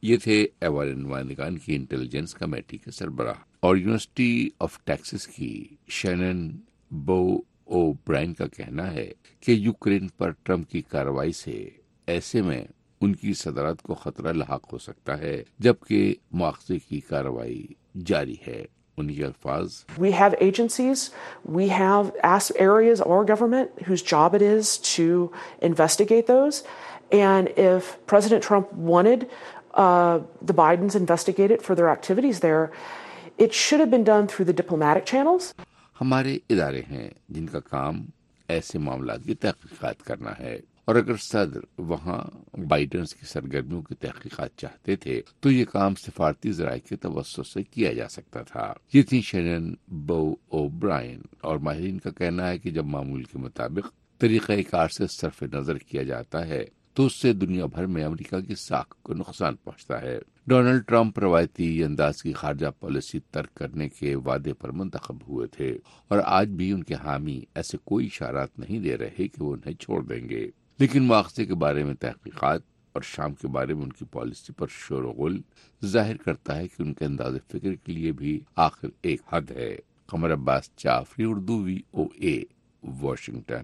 یہ تھے ایوان نمائندگان کی انٹیلیجنس کمیٹی کے سربراہ اور یونیورسٹی آف ٹیکساس کی شینن بو او برائن کا کہنا ہے کہ یوکرین پر ٹرمپ کی کارروائی سے ایسے میں ان کی صدارت کو خطرہ لاحق ہو سکتا ہے جبکہ مواخذے کی کارروائی جاری ہے. ان کے الفاظ We have agencies, we have areas of our government whose job it is to investigate those, and if President Trump wanted uh, the Bidens investigated for their activities there, it should have been done through the diplomatic channels. ہمارے ادارے ہیں جن کا کام ایسے معاملات کی تحقیقات کرنا ہے، اور اگر صدر وہاں بائیڈنس کی سرگرمیوں کی تحقیقات چاہتے تھے تو یہ کام سفارتی ذرائع کے توسط سے کیا جا سکتا تھا. یہ تھی شینن بو او برائن، اور ماہرین کا کہنا ہے کہ جب معمول کے مطابق طریقہ کار سے صرف نظر کیا جاتا ہے تو اس سے دنیا بھر میں امریکہ کی ساکھ کو نقصان پہنچتا ہے. ڈونلڈ ٹرمپ روایتی انداز کی خارجہ پالیسی ترک کرنے کے وعدے پر منتخب ہوئے تھے، اور آج بھی ان کے حامی ایسے کوئی اشارات نہیں دے رہے کہ وہ انہیں چھوڑ دیں گے. لیکن مواخذے کے بارے میں تحقیقات اور شام کے بارے میں ان کی پالیسی پر شور و غل ظاہر کرتا ہے کہ ان کے انداز فکر کے لیے بھی آخر ایک حد ہے. Qamar Abbas Jafri, Urdu, V O A, Washington.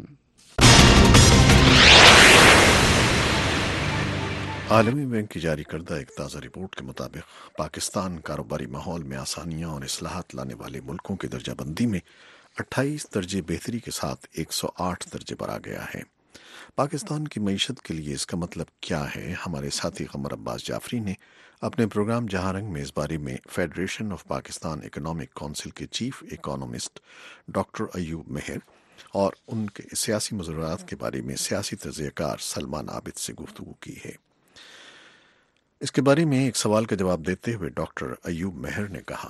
عالمی بینک کی جاری کردہ ایک تازہ رپورٹ کے مطابق پاکستان کاروباری ماحول میں آسانیاں اور اصلاحات لانے والے ملکوں کی درجہ بندی میں اٹھائیس درجے بہتری کے ساتھ ایک سو آٹھ درجے پر آ گیا ہے. پاکستان کی معیشت کے لیے اس کا مطلب کیا ہے؟ ہمارے ساتھی قمر عباس جعفری نے اپنے پروگرام جہاں رنگ میں اس بارے میں federation of Pakistan economic council کے chief economist doctor Ayub Mehr اور ان کے سیاسی مذاکرات کے بارے میں سیاسی تجزیہ کار سلمان عابد سے گفتگو کی ہے. اس کے بارے میں ایک سوال کا جواب دیتے ہوئے ڈاکٹر ایوب مہر نے کہا،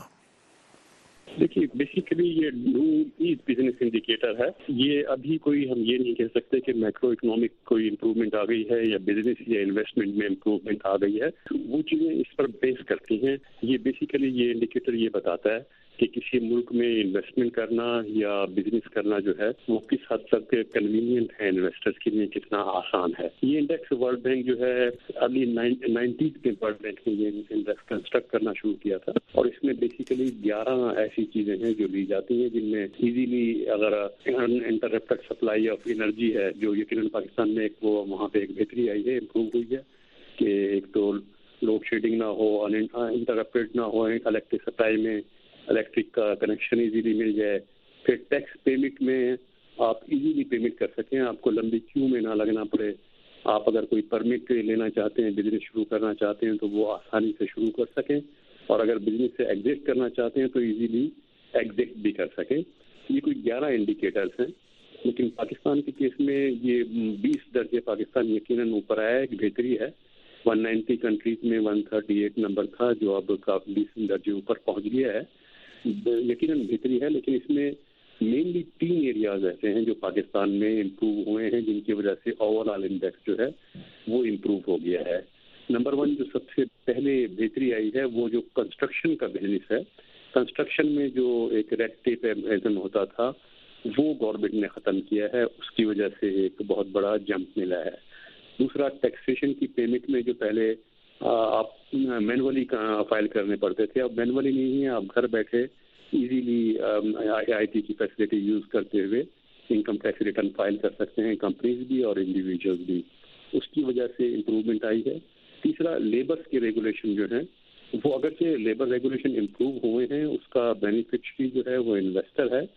دیکھیے بیسیکلی یہ ڈوئنگ بزنس انڈیکیٹر ہے. یہ ابھی کوئی ہم یہ نہیں کہہ سکتے کہ میکرو اکنامک کوئی امپروومنٹ آ گئی ہے یا بزنس یا انویسٹمنٹ میں امپروومنٹ آ گئی ہے. وہ چیزیں اس پر بیس کرتی ہیں. یہ بیسیکلی یہ انڈیکیٹر یہ بتاتا ہے کہ کسی ملک میں انویسٹمنٹ کرنا یا بزنس کرنا جو ہے وہ کس حد تک کنوینئنٹ ہے انویسٹرز کے لیے، کتنا آسان ہے. یہ انڈیکس ورلڈ بینک جو ہے ارلی نائنٹیز میں ورلڈ بینک نے یہ انڈیکس کنسٹرکٹ کرنا شروع کیا تھا، اور اس میں بیسیکلی گیارہ ایسی چیزیں ہیں جو لی جاتی ہیں جن میں ایزیلی اگر انٹرپٹڈ سپلائی آف انرجی ہے جو یقیناً پاکستان میں ایک وہ وہاں پہ ایک بہتری آئی ہے، امپروو ہوئی ہے کہ ایک تو لوڈ شیڈنگ نہ ہو، انٹرپٹڈ نہ ہو الیکٹرک سپلائی میں، الیکٹرک کا کنیکشن ایزیلی مل جائے. پھر ٹیکس پیمنٹ میں آپ ایزیلی پیمنٹ کر سکیں، آپ کو لمبی کیو میں نہ لگنا پڑے. آپ اگر کوئی پرمٹ لینا چاہتے ہیں، بزنس شروع کرنا چاہتے ہیں تو وہ آسانی سے شروع کر سکیں، اور اگر بزنس سے ایگزٹ کرنا چاہتے ہیں تو ایزیلی ایگزٹ بھی کر سکیں. یہ کوئی گیارہ انڈیکیٹرز ہیں، لیکن پاکستان کے کیس میں یہ بیس درجے پاکستان یقیناً اوپر آیا ہے، ایک بہتری ہے. ون نائنٹی کنٹریز میں ون تھرٹی ایٹ نمبر تھا جو اب کا بیس درجے اوپر پہنچ گیا ہے. یقیناً بہتری ہے، لیکن اس میں مینلی تین ایریاز ایسے ہیں جو پاکستان میں امپروو ہوئے ہیں جن کی وجہ سے اوور آل انڈیکس جو ہے وہ امپروو ہو گیا ہے. نمبر ون جو سب سے پہلے بہتری آئی ہے وہ جو کنسٹرکشن کا بزنس ہے. کنسٹرکشن میں جو ایک ریڈ ٹیپ ایزم ہوتا تھا وہ گورنمنٹ نے ختم کیا ہے، اس کی وجہ سے ایک بہت بڑا جمپ ملا ہے. دوسرا ٹیکسیشن کی پیمنٹ میں جو پہلے آپ مینولی فائل کرنے پڑتے تھے، اب مینولی نہیں ہے، آپ گھر بیٹھے ایزیلی آئی آئی ٹی کی فیسلٹی یوز کرتے ہوئے انکم ٹیکس ریٹرن فائل کر سکتے ہیں، کمپنیز بھی اور انڈیویجولز بھی. اس کی وجہ سے امپروومنٹ آئی ہے. تیسرا لیبرس کے ریگولیشن جو ہیں وہ اگرچہ لیبر ریگولیشن امپروو ہوئے ہیں، اس کا بینیفیشری جو ہے وہ انویسٹر ہے،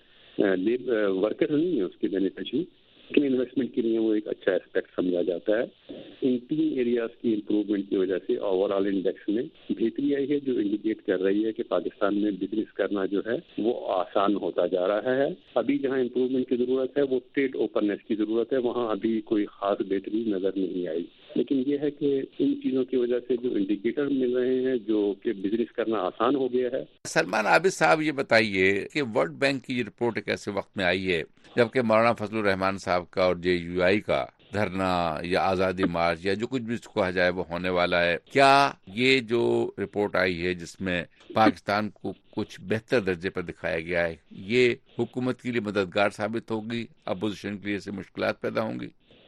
ورکر نہیں ہے اس کی بینیفیشری، لیکن انویسٹمنٹ کے لیے وہ ایک اچھا اسپیکٹ سمجھا جاتا ہے. ان تین ایریاز کی امپروومنٹ کی وجہ سے اوور آل انڈیکس میں بہتری آئی ہے جو انڈیکیٹ کر رہی ہے کہ پاکستان میں بزنس کرنا جو ہے وہ آسان ہوتا جا رہا ہے. ابھی جہاں امپروومنٹ کی ضرورت ہے وہ ٹریڈ اوپننیس کی ضرورت ہے، وہاں ابھی کوئی خاص بہتری نظر نہیں آئی. لیکن یہ ہے کہ ان چیزوں کی وجہ سے جو انڈیکیٹر مل رہے ہیں جو کہ بزنس کرنا آسان ہو گیا ہے. سلمان عابد صاحب یہ بتائیے کہ ورلڈ بینک کی یہ رپورٹ ایک ایسے وقت میں آئی ہے جبکہ مولانا فضل الرحمان صاحب کا اور جے یو آئی کا دھرنا یا آزادی مارچ یا جو کچھ بھی اس کو کہا جائے وہ ہونے والا ہے. کیا یہ جو رپورٹ آئی ہے جس میں پاکستان کو کچھ بہتر درجے پر دکھایا گیا ہے، یہ حکومت کے لیے مددگار ثابت ہوگی، اپوزیشن کے لیے سے مشکلات پیدا ہوں گی؟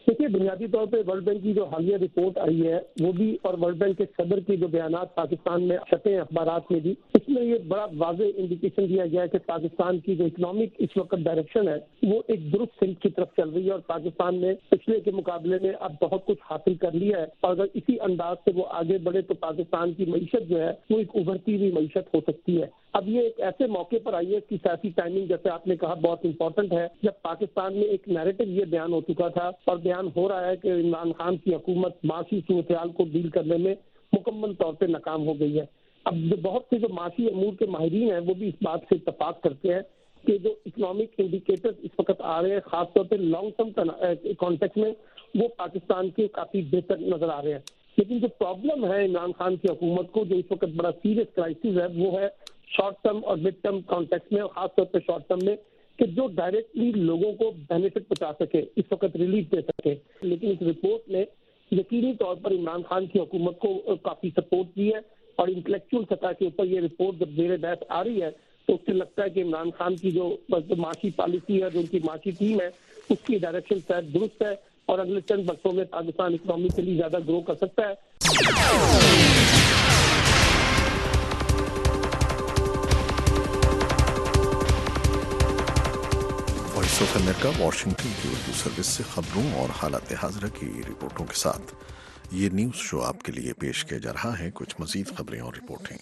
دیکھیے بنیادی طور پہ ورلڈ بینک کی جو حالیہ رپورٹ آئی ہے وہ بھی، اور ورلڈ بینک کے صدر کے جو بیانات پاکستان میں چھپے اخبارات میں بھی، اس میں یہ بڑا واضح انڈیکیشن دیا گیا ہے کہ پاکستان کی جو اکنامک اس وقت ڈائریکشن ہے وہ ایک درست سمت کی طرف چل رہی ہے، اور پاکستان نے پچھلے کے مقابلے میں اب بہت کچھ حاصل کر لیا ہے، اور اگر اسی انداز سے وہ آگے بڑھے تو پاکستان کی معیشت جو ہے وہ ایک ابھرتی ہوئی معیشت ہو سکتی ہے۔ اب یہ ایک ایسے موقع پر آئی ہے کہ سیاسی ٹائمنگ جیسے آپ نے کہا بہت امپورٹنٹ ہے، جب پاکستان میں ایک نیریٹو یہ بیان ہو چکا تھا اور بیان ہو رہا ہے کہ عمران خان کی حکومت معاشی صورتحال کو ڈیل کرنے میں مکمل طور پہ ناکام ہو گئی ہے۔ اب جو بہت سے جو معاشی امور کے ماہرین ہیں وہ بھی اس بات سے اتفاق کرتے ہیں کہ جو اکنامک انڈیکیٹر اس وقت آ رہے ہیں خاص طور پہ لانگ ٹرم کانٹیکس میں وہ پاکستان کے کافی بہتر نظر آ رہے ہیں، لیکن جو پرابلم ہے عمران خان کی حکومت کو جو اس وقت بڑا سیریس کرائسس ہے وہ ہے شارٹ ٹرم اور مڈ ٹرم کانٹیکس میں، اور خاص طور پہ شارٹ ٹرم میں کہ جو ڈائریکٹلی لوگوں کو بینیفٹ پہنچا سکے، اس وقت ریلیف دے سکے۔ لیکن اس رپورٹ نے یقینی طور پر عمران خان کی حکومت کو کافی سپورٹ کی ہے، اور انٹلیکچوئل سطح کے اوپر یہ رپورٹ جب زیر بحث آ رہی ہے تو اس سے لگتا ہے کہ عمران خان کی جو معاشی پالیسی ہے، جو ان کی معاشی ٹیم ہے، اس کی ڈائریکشن شاید درست ہے، اور اگلے چند برسوں میں پاکستان اکنامکلی زیادہ گرو کر سکتا ہے۔ وائس آف امریکہ واشنگٹن کی اردو سروس سے خبروں اور حالات حاضرہ کی رپورٹوں کے ساتھ یہ نیوز شو آپ کے لیے پیش کیا جا رہا ہے۔ کچھ مزید خبریں اور رپورٹیں۔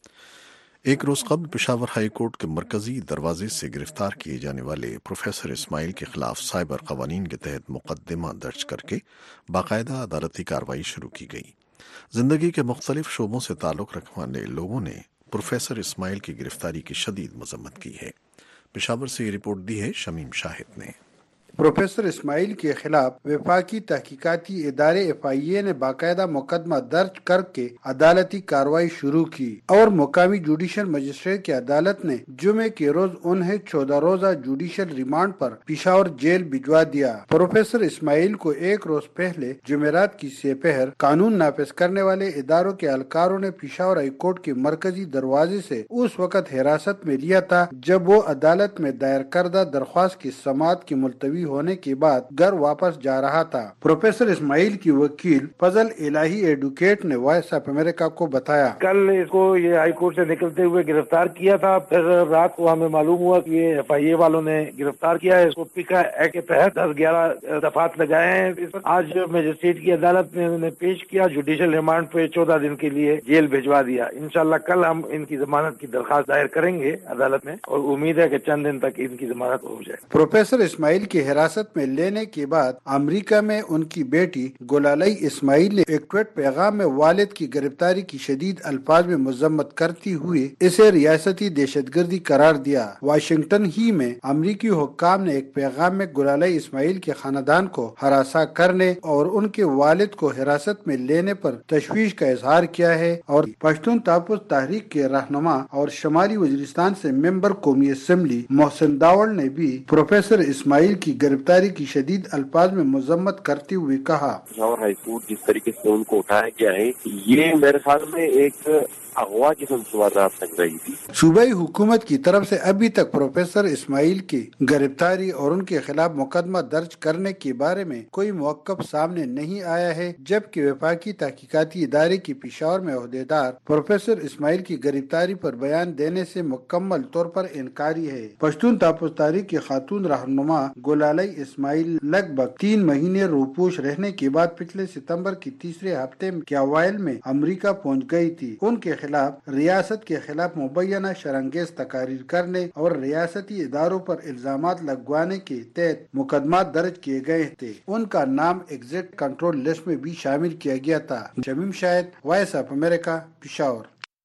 ایک روز قبل پشاور ہائی کورٹ کے مرکزی دروازے سے گرفتار کیے جانے والے پروفیسر اسماعیل کے خلاف سائبر قوانین کے تحت مقدمہ درج کر کے باقاعدہ عدالتی کارروائی شروع کی گئی۔ زندگی کے مختلف شعبوں سے تعلق رکھنے والے لوگوں نے پروفیسر اسماعیل کی گرفتاری کی شدید مذمت کی ہے۔ پشاور سے یہ رپورٹ دی ہے شمیم شاہد نے۔ پروفیسر اسماعیل کے خلاف وفاقی تحقیقاتی ادارے ایف آئی اے نے باقاعدہ مقدمہ درج کر کے عدالتی کارروائی شروع کی، اور مقامی جوڈیشل مجسٹریٹ کی عدالت نے جمعے کے روز انہیں چودہ روزہ جوڈیشل ریمانڈ پر پشاور جیل بھجوا دیا۔ پروفیسر اسماعیل کو ایک روز پہلے جمعرات کی سپہر قانون نافذ کرنے والے اداروں کے اہلکاروں نے پشاور ہائی کورٹ کے مرکزی دروازے سے اس وقت حراست میں لیا تھا جب وہ عدالت میں دائر کردہ درخواست کی سماعت کی ملتوی ہونے کے بعد گھر واپس جا رہا تھا۔ پروفیسر اسماعیل کی وکیل فضل الہی ایڈوکیٹ نے وائس آف امریکہ کو بتایا، کل اس کو یہ ہائی کورٹ سے نکلتے ہوئے گرفتار کیا تھا، پھر رات کو ہمیں معلوم ہوا کہ یہ ایف آئی اے والوں نے گرفتار کیا ہے۔ اس کو پیکا ایکٹ کے تحت دس گیارہ دفعات لگائے ہیں۔ آج مجسٹریٹ کی عدالت نے انہیں پیش کیا، جوڈیشل ریمانڈ پہ چودہ دن کے لیے جیل بھجوا دیا۔ انشاءاللہ کل ہم ان کی ضمانت کی درخواست دائر کریں گے عدالت میں، اور امید ہے کہ چند دن تک ان کی ضمانت ہو جائے۔ پروفیسر اسماعیل کی حراست میں لینے کے بعد امریکہ میں ان کی بیٹی گلالئی اسماعیل نے ایک ٹویٹ پیغام میں والد کی گرفتاری کی شدید الفاظ میں مذمت کرتی ہوئے اسے ریاستی دہشت گردی قرار دیا۔ واشنگٹن ہی میں امریکی حکام نے ایک پیغام میں گلالئی اسماعیل کے خاندان کو ہراساں کرنے اور ان کے والد کو حراست میں لینے پر تشویش کا اظہار کیا ہے، اور پشتون تحفظ تحریک کے رہنما اور شمالی وزیرستان سے ممبر قومی اسمبلی محسن داوڑ نے بھی پروفیسر اسماعیل کی گرفتاری کی شدید الفاظ میں مذمت کرتے ہوئے کہا، پشاور ہائی کورٹ جس طریقے سے ان کو اٹھایا گیا ہے یہ میرے خیال میں ایک اغوا کی سوالات لگ رہی تھی۔ صوبائی حکومت کی طرف سے ابھی تک پروفیسر اسماعیل کی گرفتاری اور ان کے خلاف مقدمہ درج کرنے کے بارے میں کوئی موقف سامنے نہیں آیا ہے، جبکہ وفاقی تحقیقاتی ادارے کی پشاور میں عہدیدار پروفیسر اسماعیل کی گرفتاری پر بیان دینے سے مکمل طور پر انکاری ہے۔ پشتون تحفظ تحریک کی خاتون رہنما گلالئی اسماعیل لگ بھگ تین مہینے روپوش رہنے کے بعد پچھلے ستمبر کی تیسرے ہفتے کے اوائل میں امریکہ پہنچ گئی تھی۔ ان کے خلاف ریاست کے خلاف مبینہ شرانگیز تقاریر کرنے اور ریاستی اداروں پر الزامات لگوانے کے تحت مقدمات درج کیے گئے تھے۔ ان کا نام ایگزٹ کنٹرول لسٹ میں بھی شامل کیا گیا تھا۔ Shamim Shahid, voice of America, Peshawar.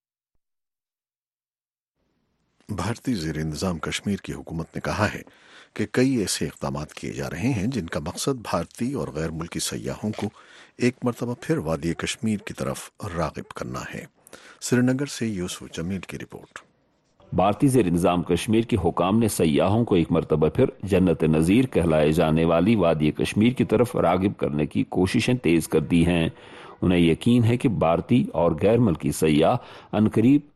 بھارتی زیر انتظام کشمیر کی حکومت نے کہا ہے کہ کئی ایسے اقدامات کیے جا رہے ہیں جن کا مقصد بھارتی اور غیر ملکی سیاحوں کو ایک مرتبہ پھر وادی کشمیر کی طرف راغب کرنا ہے۔ سری نگر سے یوسف جمیل کی رپورٹ۔ بھارتی زیر انتظام کشمیر کے حکام نے سیاحوں کو ایک مرتبہ پھر جنت نظیر کہلائے جانے والی وادی کشمیر کی طرف راغب کرنے کی کوششیں تیز کر دی ہیں۔ انہیں یقین ہے کہ بھارتی اور غیر ملکی سیاح عنقریب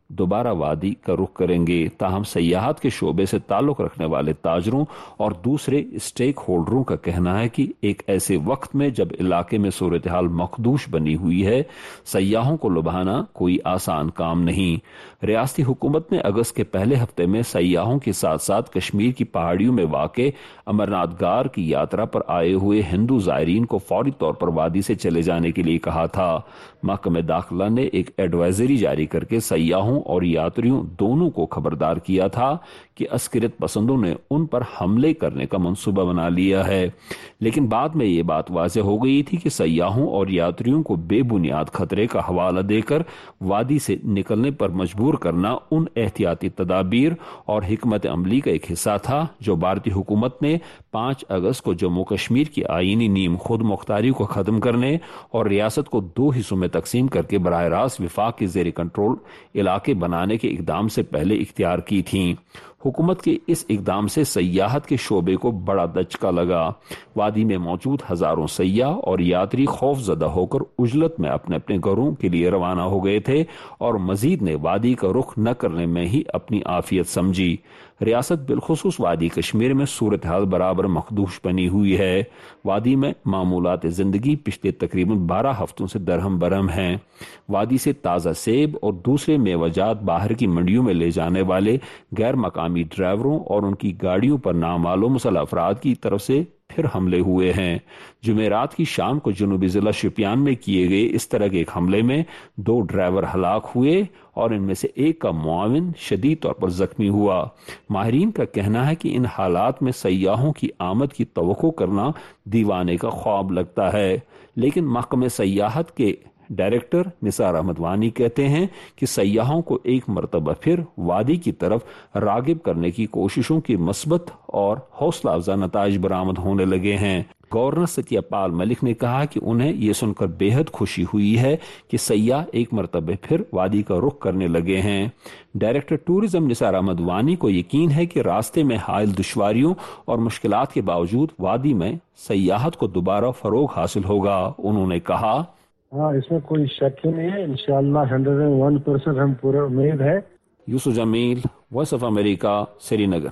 दोबारा वादी का रुख करेंगे। ताहम सयाहत के शोबे से ताल्लुक रखने वाले ताजरों और दूसरे स्टेक होल्डरों का कहना है कि एक ऐसे वक्त में जब इलाके में सूरत हाल मखदूश बनी हुई है, सयाहों को लुभाना कोई आसान काम नहीं। रियासती हुकूमत ने अगस्त के पहले हफ्ते में सयाहों के साथ साथ कश्मीर की पहाड़ियों में वाक़े अमरनाथ गार की यात्रा पर आए हुए हिंदू ज़ायरीन को फौरी तौर पर वादी से चले जाने के लिए कहा था। महकमे दाखिला ने एक एडवाइजरी जारी करके सयाहों और यात्रियों दोनों को खबरदार किया था कि अस्करियत पसंदों ने उन पर हमले करने का मंसूबा बना लिया है, लेकिन बाद में ये बात वाज़ेह हो गई थी कि सयाहों और यात्रियों को बेबुनियाद खतरे का हवाला देकर वादी से निकलने पर मजबूर करना उन एहतियाती तदाबीर और हिकमत अमली का एक हिस्सा था जो भारतीय हुकूमत ने पाँच अगस्त को जम्मू कश्मीर की आईनी नीम खुद मुख्तारी को खत्म करने और रियासत को दो हिस्सों में तकसीम करके बराह रास्त विफाक के जेर कंट्रोल इलाके बनाने के इकदाम से पहले इख्तियार की थी। हुकूमत के इस इकदाम से सयाहत के शोबे को बड़ा दचका लगा। वादी में मौजूद हजारों सयाह और यात्री खौफजदा होकर उजलत में अपने अपने घरों के लिए रवाना हो गए थे और मजीद ने वादी का रुख न करने में ही अपनी आफियत समझी। रियासत बिलखुसूस वादी कश्मीर में सूरत हाल बराबर मखदूश बनी हुई है। वादी में मामूलात जिंदगी पिछले तकरीबन बारह हफ्तों से दरहम बरहम हैं। वादी से ताज़ा सेब और दूसरे मेवजात बाहर की मंडियों में ले जाने वाले गैर मकामी ड्राइवरों और उनकी गाड़ियों पर नामालूम मुसल्लह अफराद की तरफ से फिर हमले हुए हैं। जुमेरात की शाम को जनूबी जिला शोपियान में किए गए इस तरह के एक हमले में दो ड्राइवर हलाक हुए और इनमें से एक का मुआविन शदीद तौर पर जख्मी हुआ। माहिरीन का कहना है कि इन हालात में सयाहों की आमद की तवक्को करना दीवाने का ख्वाब लगता है, लेकिन महकमे सयाहत के डायरेक्टर निसार अहमद वानी कहते हैं कि सयाहों को एक मरतबा फिर वादी की तरफ रागिब करने की कोशिशों की मस्बत और हौसला अफजा नताइज बरामद होने लगे हैं। गवर्नर सत्यपाल मलिक ने कहा कि उन्हें ये सुनकर बेहद खुशी हुई है कि सयाह एक मरतबा फिर वादी का रुख करने लगे हैं। डायरेक्टर टूरिज्म निसार अहमद वानी को यकीन है कि रास्ते में हायल दुश्वारियों और मुश्किलात के बावजूद वादी में सयाहत को दोबारा फरोग हासिल होगा। उन्होंने कहा, हाँ, इसमें कोई शक ही नहीं है। इंशाअल्लाह हंड्रेड एंड वन परसेंट हम पूरा उम्मीद है। Yusuf Jamil, voice of America, Srinagar.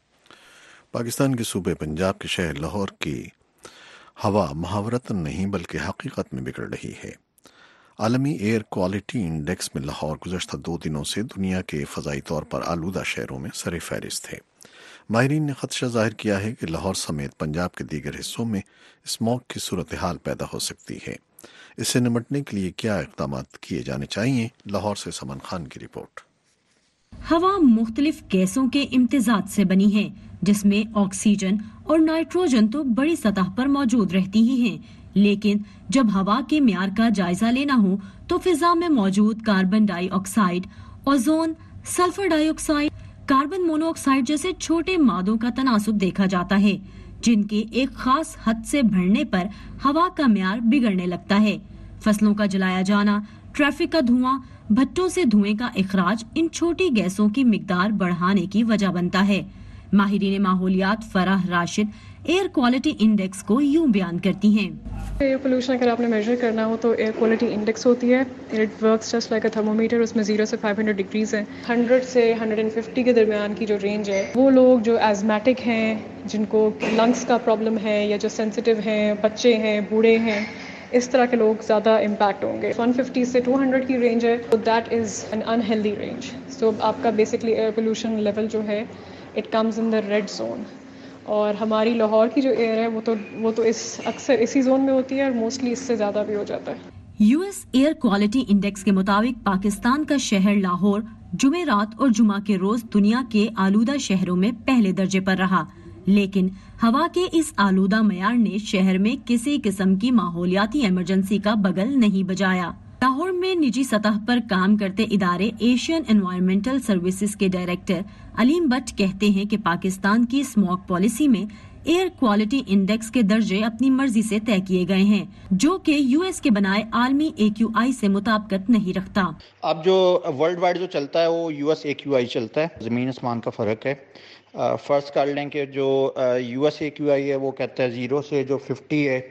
Pakistan के सूबे पंजाब के शहर लाहौर की हवा मुहावरतन नहीं बल्कि हकीकत में बिगड़ रही है। आलमी एयर क्वालिटी इंडेक्स में लाहौर गुज़श्ता दो दिनों से दुनिया के फ़ज़ाई तौर पर आलूदा शहरों में सर फहरिस्त है। माहिरीन ने खदशा जाहिर किया है कि लाहौर समेत पंजाब के दीगर हिस्सों में स्मॉग की सूरत हाल पैदा हो सकती है। इससे निपटने के लिए क्या इक़दाम किए जाने चाहिए? लाहौर से समन खान की रिपोर्ट। हवा मुख्तलिफ गैसों के इम्तिजाज से बनी है, जिसमें ऑक्सीजन और नाइट्रोजन तो बड़ी सतह पर मौजूद रहती ही हैं, लेकिन जब हवा के म्यार का जायजा लेना हो तो फिजा में मौजूद carbon dioxide, ozone, sulphur dioxide, carbon monoxide जैसे छोटे मादों का तनासुब देखा जाता है, जिनके एक खास हद से बढ़ने पर हवा का म्यार बिगड़ने लगता है। फसलों का जलाया जाना, ट्रैफिक का धुआं, भट्टों से धुएं का इखराज इन छोटी गैसों की मिकदार बढ़ाने की वजह बनता है। माहिरीन माहौलियात Farah Rashid air quality index को यूं बयान करती हैं। एयर पोल्यूशन अगर आपने मेजर करना हो तो एयर क्वालिटी इंडेक्स होती है। It works just like a thermometer. उसमें जीरो से फाइव हंड्रेड डिग्रीज है। हंड्रेड से हंड्रेड फिफ्टी के दरमियान की जो रेंज है, वो लोग जो एजमेटिक हैं, जिनको लंग्स का प्रॉब्लम है या जो सेंसिटिव हैं, बच्चे हैं, बूढ़े हैं, इस तरह के लोग ज़्यादा इम्पैक्ट होंगे। वन फिफ्टी से टू हंड्रेड की रेंज है, तो that is an unhealthy range. So आपका बेसिकली एयर पोल्यूशन लेवल जो है it comes in the red zone. और हमारी लाहौर की जो एयर है वो तो वो तो इस अक्सर इसी जोन में होती है और मोस्टली इससे ज़्यादा भी हो जाता है। यूएस एयर क्वालिटी इंडेक्स के मुताबिक पाकिस्तान का शहर लाहौर जुमेरात और जुमा के रोज दुनिया के आलूदा शहरों में पहले दर्जे पर रहा, लेकिन हवा के इस आलूदा मयार ने शहर में किसी किस्म की माहौलियाती इमरजेंसी का बगल नहीं बजाया। लाहौर में निजी सतह पर काम करते इदारे एशियन एनवायरमेंटल सर्विसेज के डायरेक्टर अलीम भट्ट कहते हैं कि पाकिस्तान की स्मॉग पॉलिसी में एयर क्वालिटी इंडेक्स के दर्जे अपनी मर्जी से तय किए गए हैं, जो कि यूएस के बनाए आलमी ए क्यू आई से मुताबिकत नहीं रखता। अब जो वर्ल्ड वाइड जो चलता है वो यूएस ए क्यू आई चलता है। जमीन आसमान का फर्क है। फर्स्ट कर लें कि जो यूएस ए क्यू आई है वो कहता है जीरो से जो फिफ्टी है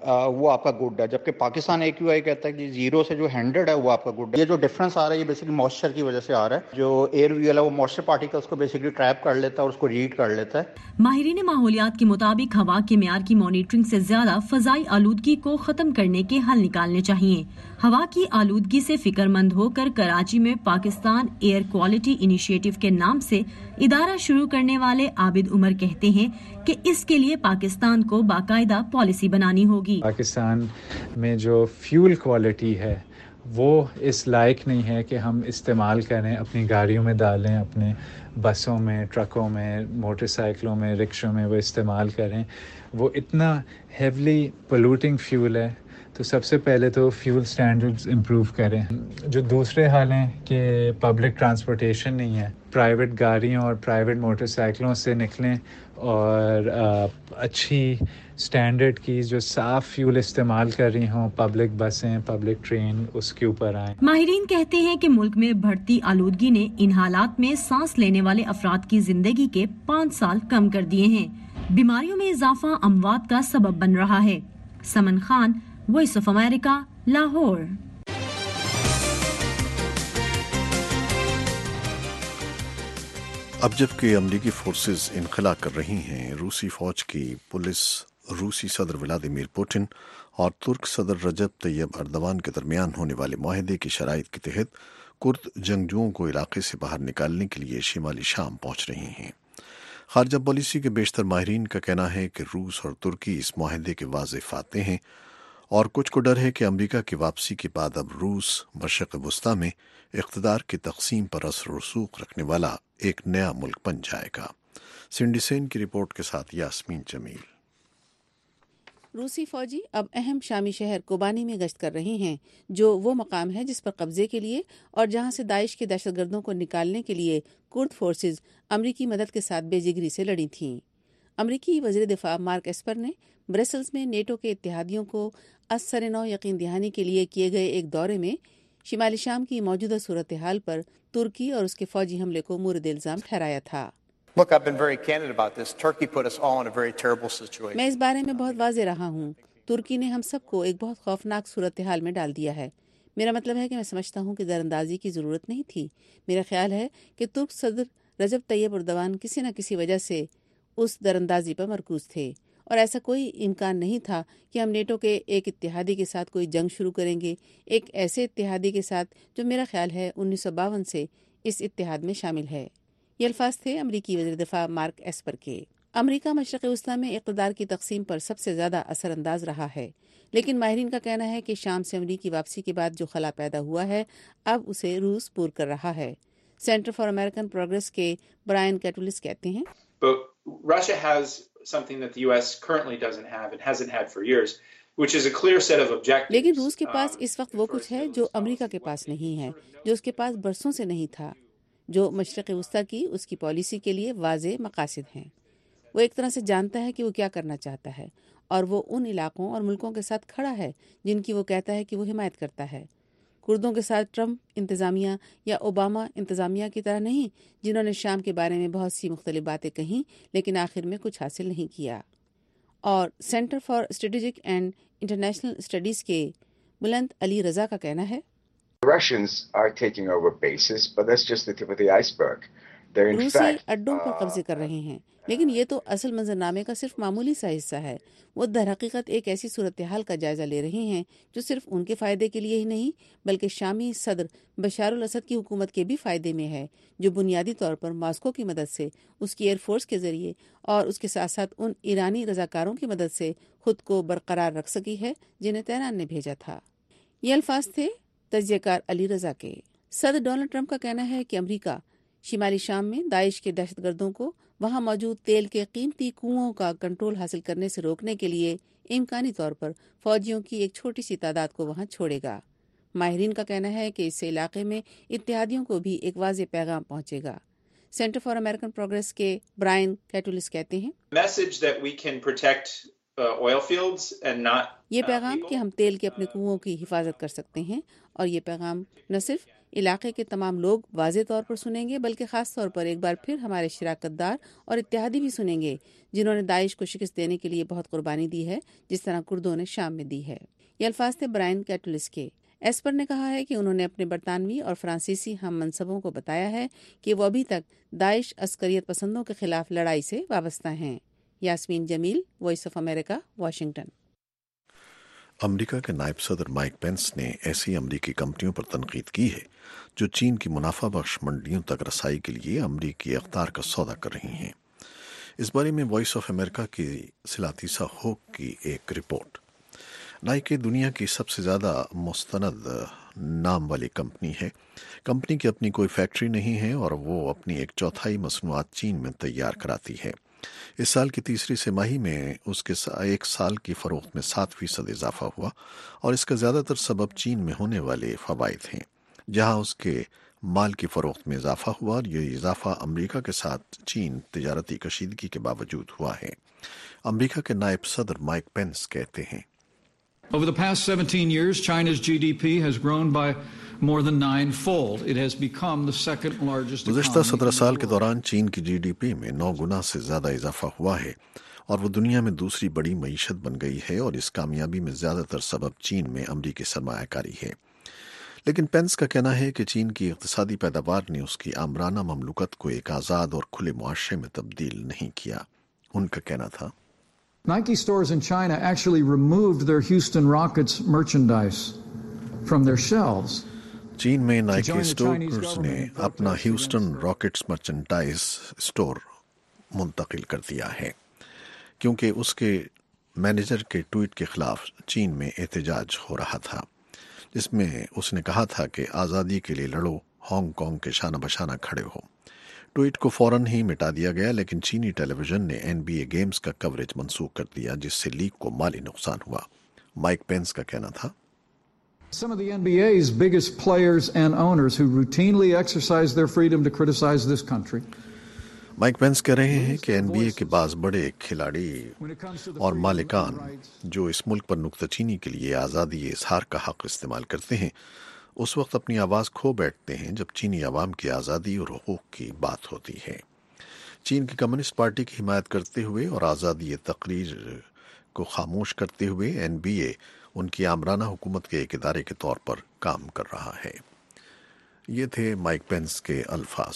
وہ آپ کا گڈ ہے، جبکہ پاکستان اے کیو آئی کہتا ہے کہ زیرو سے جو ہنڈریڈ ہے وہ آپ کا گڈ ہے. یہ جو ڈفرنس آ رہا ہے یہ بیسکلی موئسچر کی وجہ سے آ رہا ہے. جو ایئر ویل ہے وہ موئسچر پارٹیکلس کو بیسکلی ٹریپ کر لیتا ہے اور اس کو ریڈ کر لیتا ہے. ماہرین ماحولیات کے مطابق ہوا کے معیار کی مانیٹرنگ سے زیادہ فضائی آلودگی کو ختم کرنے کے حل نکالنے چاہیے. ہوا کی آلودگی سے فکر مند ہو کر کراچی میں پاکستان ایئر کوالٹی انیشیٹو کے نام سے ادارہ شروع کرنے والے عابد عمر کہتے ہیں کہ اس کے لیے پاکستان کو باقاعدہ پالیسی بنانی ہوگی. پاکستان میں جو فیول کوالٹی ہے وہ اس لائق نہیں ہے کہ ہم استعمال کریں، اپنی گاڑیوں میں ڈالیں، اپنے بسوں میں، ٹرکوں میں، موٹر سائیکلوں میں، رکشوں میں وہ استعمال کریں. وہ اتنا ہیولی پولوٹنگ فیول ہے. تو سب سے پہلے تو فیول سٹینڈرڈز امپروو کریں. جو دوسرے حال ہیں کہ پبلک ٹرانسپورٹیشن نہیں ہے، پرائیویٹ گاڑیوں اور پرائیویٹ موٹر سائیکلوں سے نکلیں اور اچھی سٹینڈرڈ کی جو صاف فیول استعمال کر رہی ہوں، پبلک بسیں، پبلک ٹرین، اس کے اوپر آئیں. ماہرین کہتے ہیں کہ ملک میں بڑھتی آلودگی نے ان حالات میں سانس لینے والے افراد کی زندگی کے پانچ سال کم کر دیے ہیں. بیماریوں میں اضافہ اموات کا سبب بن رہا ہے. Saman Khan, voice of America, Lahore. اب جبکہ امریکی فورسز انخلا کر رہی ہیں، روسی فوج کی پولیس روسی صدر ولادیمیر پوٹن اور ترک صدر رجب طیب اردوان کے درمیان ہونے والے معاہدے کی شرائط کے تحت کرد جنگجوؤں کو علاقے سے باہر نکالنے کے لیے شمالی شام پہنچ رہی ہیں. خارجہ پالیسی کے بیشتر ماہرین کا کہنا ہے کہ روس اور ترکی اس معاہدے کے واضح فاتح ہیں، اور کچھ کو ڈر ہے کہ امریکہ کی واپسی کے بعد اب روس مشرق وسطی میں اقتدار کی تقسیم پر اثر و رسوخ رکھنے والا ایک نیا ملک بن جائے گا. سنڈی سین کی رپورٹ کے ساتھ یاسمین جمیل. روسی فوجی اب اہم شامی شہر کوبانی میں گشت کر رہے ہیں، جو وہ مقام ہے جس پر قبضے کے لیے اور جہاں سے داعش کے دہشت گردوں کو نکالنے کے لیے کرد فورسز امریکی مدد کے ساتھ بے جگری سے لڑی تھیں. امریکی وزیر دفاع مارک ایسپر نے برسلز میں نیٹو کے اتحادیوں کو از سر نو یقین دہانی کے لیے کیے گئے ایک دورے میں شمالی شام کی موجودہ صورتحال پر ترکی اور اس کے فوجی حملے کو مورد الزام ٹھہرایا تھا. Look, I've been very candid about this. Turkey put us all in a very terrible situation. میں اس بارے میں بہت واضح رہا ہوں. ترکی نے ہم سب کو ایک بہت خوفناک صورتحال میں ڈال دیا ہے. میرا مطلب ہے کہ میں سمجھتا ہوں کہ دراندازی کی ضرورت نہیں تھی. میرا خیال ہے کہ ترک صدر رجب طیب اردوان کسی نہ کسی وجہ سے اس دراندازی پر مرکوز تھے، اور ایسا کوئی امکان نہیں تھا کہ ہم نیٹو کے ایک اتحادی کے ساتھ کوئی جنگ شروع کریں گے، ایک ایسے اتحادی کے ساتھ جو میرا خیال ہے انیس سو باون سے اس اتحاد میں شامل ہے. یہ الفاظ تھے امریکی وزیر دفاع مارک ایسپر کے. امریکہ مشرق وسطی میں اقتدار کی تقسیم پر سب سے زیادہ اثر انداز رہا ہے، لیکن ماہرین کا کہنا ہے کہ شام سے امریکی واپسی کے بعد جو خلا پیدا ہوا ہے اب اسے روس پور کر رہا ہے. سینٹر فار امریکن پروگریس کے برائن کیٹولس کہتے ہیں But Russia has something that the U S currently doesn't have and hasn't had for years, which is a clear set of objectives. لیکن روس کے پاس اس وقت وہ کچھ ہے جو امریکہ کے پاس نہیں ہے، جو اس کے پاس برسوں سے نہیں تھا، جو مشرق وسطی کی اس کی پالیسی کے لیے واضح مقاصد ہیں. وہ ایک طرح سے جانتا ہے کہ وہ کیا کرنا چاہتا ہے، اور وہ ان علاقوں اور ملکوں کے ساتھ کھڑا ہے جن کی وہ کہتا ہے کہ وہ حمایت کرتا ہے. کردوں کے ساتھ ٹرمپ انتظامیہ یا اوباما انتظامیہ کی طرح نہیں، جنہوں نے شام کے بارے میں بہت سی مختلف باتیں کہیں لیکن آخر میں کچھ حاصل نہیں کیا. اور Center for strategic and international studies کے بلند علی رضا کا کہنا ہے روسی اڈوں پر قبضے کر رہے ہیں، لیکن یہ تو اصل منظرنامے کا صرف معمولی سا حصہ ہے. وہ در حقیقت ایک ایسی صورتحال کا جائزہ لے رہے ہیں جو صرف ان کے فائدے کے لیے ہی نہیں بلکہ شامی صدر بشار الاسد کی حکومت کے بھی فائدے میں ہے، جو بنیادی طور پر ماسکو کی مدد سے، اس کی ایئر فورس کے ذریعے اور اس کے ساتھ ساتھ ان ایرانی رضاکاروں کی مدد سے خود کو برقرار رکھ سکی ہے جنہیں تہران نے بھیجا تھا. یہ الفاظ تھے تجزیہ کار علی رضا کے. صدر ڈونلڈ ٹرمپ کا کہنا ہے کہ امریکہ شمالی شام میں داعش کے دہشت گردوں کو وہاں موجود تیل کے قیمتی کنوؤں کا کنٹرول حاصل کرنے سے روکنے کے لیے امکانی طور پر فوجیوں کی ایک چھوٹی سی تعداد کو وہاں چھوڑے گا. ماہرین کا کہنا ہے کہ اس سے علاقے میں اتحادیوں کو بھی ایک واضح پیغام پہنچے گا. سینٹر فار امریکن پروگریس کے برائن کیٹولس کہتے ہیں یہ پیغام کہ ہم تیل کے اپنے کنوؤں کی حفاظت کر سکتے ہیں، اور یہ پیغام نہ صرف علاقے کے تمام لوگ واضح طور پر سنیں گے، بلکہ خاص طور پر ایک بار پھر ہمارے شراکت دار اور اتحادی بھی سنیں گے، جنہوں نے داعش کو شکست دینے کے لیے بہت قربانی دی ہے، جس طرح کردوں نے شام میں دی ہے۔ یہ الفاظ تھے برائن کیٹولس کے۔ ایسپر نے کہا ہے کہ انہوں نے اپنے برطانوی اور فرانسیسی ہم منصبوں کو بتایا ہے کہ وہ ابھی تک داعش عسکریت پسندوں کے خلاف لڑائی سے وابستہ ہیں۔ Yasmeen Jamil, voice of America, Washington. امریکہ کے نائب صدر مائک پینس نے ایسی امریکی کمپنیوں پر تنقید کی ہے جو چین کی منافع بخش منڈیوں تک رسائی کے لیے امریکی اقدار کا سودا کر رہی ہیں۔ اس بارے میں وائس آف امریکہ کی سلاتیسا ہوک کی ایک رپورٹ۔ نائکی دنیا کی سب سے زیادہ مستند نام والی کمپنی ہے۔ کمپنی کی اپنی کوئی فیکٹری نہیں ہے اور وہ اپنی ایک چوتھائی مصنوعات چین میں تیار کراتی ہے۔ اس سال کی تیسری سہ ماہی میں اس کے ایک سال کی فروخت میں سات فیصد اضافہ ہوا اور اس کا زیادہ تر سبب چین میں ہونے والے فوائد ہیں، جہاں اس کے مال کی فروخت میں اضافہ ہوا اور یہ اضافہ امریکہ کے ساتھ چین تجارتی کشیدگی کے باوجود ہوا ہے۔ امریکہ کے نائب صدر مائک پینس کہتے ہیں، Over the past seventeen years, China's G D P has grown by more than nine-fold. It has become the second largest گزشتہ سترہ سال کے دوران چین کی جی ڈی پی میں نو گنا سے زیادہ اضافہ ہوا ہے اور وہ دنیا میں دوسری بڑی معیشت بن گئی ہے، اور اس کامیابی میں زیادہ تر سبب چین میں امریکی سرمایہ کاری ہے۔ لیکن پینس کا کہنا ہے کہ چین کی اقتصادی پیداوار نے اس کی آمرانہ مملوکت کو ایک آزاد اور کھلے معاشرے میں تبدیل نہیں کیا۔ ان کا کہنا تھا، Nike stores in China actually removed their Houston Rockets merchandise from their shelves. چین میں نائکی اسٹورز نے اپنا ہیوسٹن راکٹس مرچنڈائز اسٹور منتقل کر دیا ہے کیونکہ اس کے مینیجر کے ٹویٹ کے خلاف چین میں احتجاج ہو رہا تھا، جس میں اس نے کہا تھا کہ آزادی کے لیے لڑو، ہانگ کانگ کے شانہ بشانہ کھڑے ہو۔ ٹویٹ کو فوراً ہی مٹا دیا گیا، لیکن چینی ٹیلی ویژن نے این بی اے گیمز کا کوریج منسوخ کر دیا، جس سے لیگ کو مالی نقصان ہوا۔ مائک پینس کا کہنا تھا، Some of the N B A's biggest players and owners who routinely exercise their freedom to criticize this country. Mike Pence کہہ رہے ہیں کہ این بی اے کے بعض بڑے کھلاڑی اور مالکان جو اس ملک پر نکتہ چینی کے لیے آزادی اظہار کا حق استعمال کرتے ہیں، اس وقت اپنی آواز کھو بیٹھتے ہیں جب چینی عوام کی آزادی اور حقوق کی بات ہوتی ہے۔ چین کی کمیونسٹ پارٹی کی حمایت کرتے ہوئے اور آزادی تقریر کو خاموش کرتے ہوئے این بی اے ان کی آمرانہ حکومت کے ایک ادارے کے طور پر کام کر رہا ہے۔ یہ تھے مائک پینس کے الفاظ۔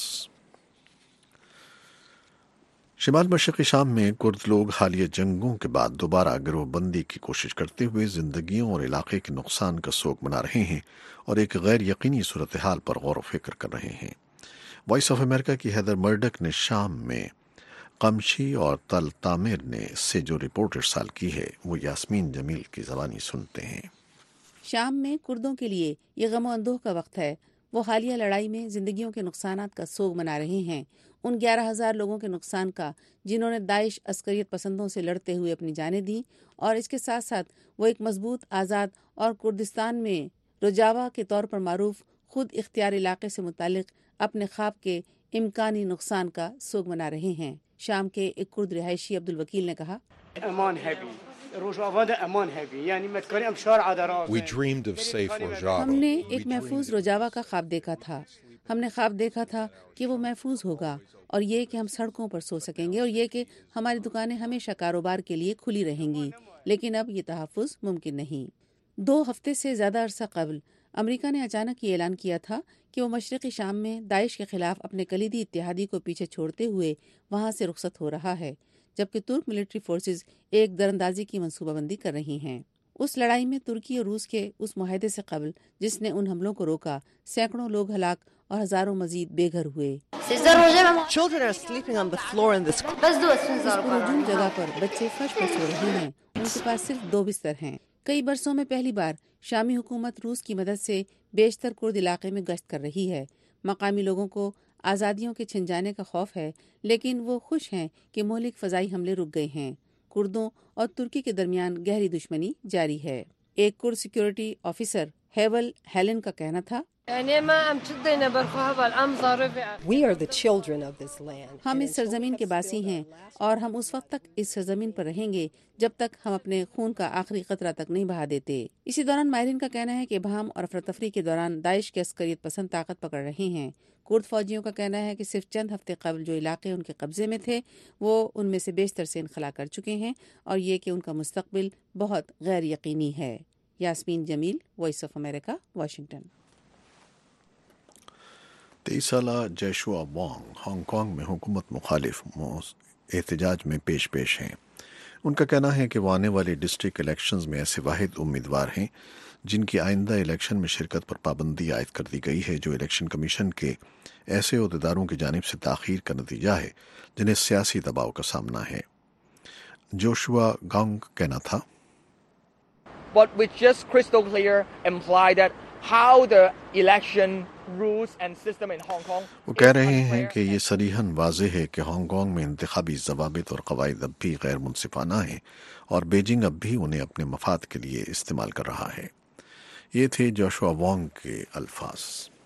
شمال مشرقی شام میں کرد لوگ حالیہ جنگوں کے بعد دوبارہ گروہ بندی کی کوشش کرتے ہوئے زندگیوں اور علاقے کے نقصان کا سوگ منا رہے ہیں اور ایک غیر یقینی صورتحال پر غور و فکر کر رہے ہیں۔ وائس آف امریکہ کی ہیدر مرڈک نے شام میں قمشی اور تل تعمیر نے اس سے جو رپورٹ ارسال کی ہے وہ یاسمین جمیل کی زبانی سنتے ہیں۔ شام میں کردوں کے لیے یہ غم و اندوہ کا وقت ہے۔ وہ حالیہ لڑائی میں زندگیوں کے نقصانات کا سوگ منا رہے ہیں، ان گیارہ ہزار لوگوں کے نقصان کا جنہوں نے داعش عسکریت پسندوں سے لڑتے ہوئے اپنی جانیں دیں، اور اس کے ساتھ ساتھ وہ ایک مضبوط، آزاد اور کردستان میں روجاوا کے طور پر معروف خود اختیار علاقے سے متعلق اپنے خواب کے امکانی نقصان کا سوگ منا رہے ہیں۔ شام کے ایک کرد رہائشی عبدالوکیل نے کہا، ہم نے ایک محفوظ روجاوا کا خواب دیکھا تھا۔ ہم نے خواب دیکھا تھا کہ وہ محفوظ ہوگا، اور یہ کہ ہم سڑکوں پر سو سکیں گے، اور یہ کہ ہماری دکانیں ہمیشہ کاروبار کے لیے کھلی رہیں گی، لیکن اب یہ تحفظ ممکن نہیں۔ دو ہفتے سے زیادہ عرصہ قبل امریکہ نے اچانک یہ اعلان کیا تھا کہ وہ مشرقی شام میں داعش کے خلاف اپنے کلیدی اتحادی کو پیچھے چھوڑتے ہوئے وہاں سے رخصت ہو رہا ہے، جبکہ ترک ملٹری فورسز ایک دراندازی کی منصوبہ بندی کر رہی ہیں۔ اس لڑائی میں ترکی اور روس کے اس معاہدے سے قبل جس نے ان حملوں کو روکا، سینکڑوں لوگ ہلاک اور ہزاروں مزید بے گھر ہوئے۔ اس پرہجوم جگہ پر بچے فرش پر سو رہے ہیں، ان کے پاس صرف دو بستر ہیں۔ کئی برسوں میں پہلی بار شامی حکومت روس کی مدد سے بیشتر کرد علاقے میں گشت کر رہی ہے۔ مقامی لوگوں کو آزادیوں کے چھن جانے کا خوف ہے، لیکن وہ خوش ہیں کہ مہلک فضائی حملے رک گئے ہیں۔ کردوں اور ترکی کے درمیان گہری دشمنی جاری ہے۔ ایک کرد سیکیورٹی آفیسر ہیول ہیلن کا کہنا تھا، We are the children of this land. ہم اس سرزمین کے باسی ہیں اور ہم اس وقت تک اس سرزمین پر رہیں گے جب تک ہم اپنے خون کا آخری قطرہ تک نہیں بہا دیتے۔ اسی دوران ماہرین کا کہنا ہے کہ بہام اور افراتفری کے دوران داعش کے عسکریت پسند طاقت پکڑ رہے ہیں۔ کرد فوجیوں کا کہنا ہے کہ صرف چند ہفتے قبل جو علاقے ان کے قبضے میں تھے وہ ان میں سے بیشتر سے انخلا کر چکے ہیں اور یہ کہ ان کا مستقبل بہت غیر یقینی ہے۔ Yasmeen Jamil, voice of America, Washington. تیئیس سالہ جیشوا وانگ ہانگ کانگ میں حکومت مخالف احتجاج میں پیش پیش ہیں۔ ان کا کہنا ہے کہ وہ آنے والے ڈسٹرکٹ الیکشنز میں ایسے واحد امیدوار ہیں جن کی آئندہ الیکشن میں شرکت پر پابندی عائد کر دی گئی ہے، جو الیکشن کمیشن کے ایسے عہدیداروں کی جانب سے تاخیر کا نتیجہ ہے جنہیں سیاسی دباؤ کا سامنا ہے۔ جوشوا گانگ کا کہنا تھا، But which just crystal clear imply that how the election rules and system in Hong Kong. وہ کہہ رہے ہیں کہ یہ صریحاً واضح ہے کہ ہانگ کانگ میں انتخابی ضوابط اور قواعد اب بھی غیر منصفانہ ہیں اور بیجنگ اب بھی انہیں اپنے مفاد کے لیے استعمال کر رہا ہے۔ یہ تھے جوشوا وانگ کے الفاظ۔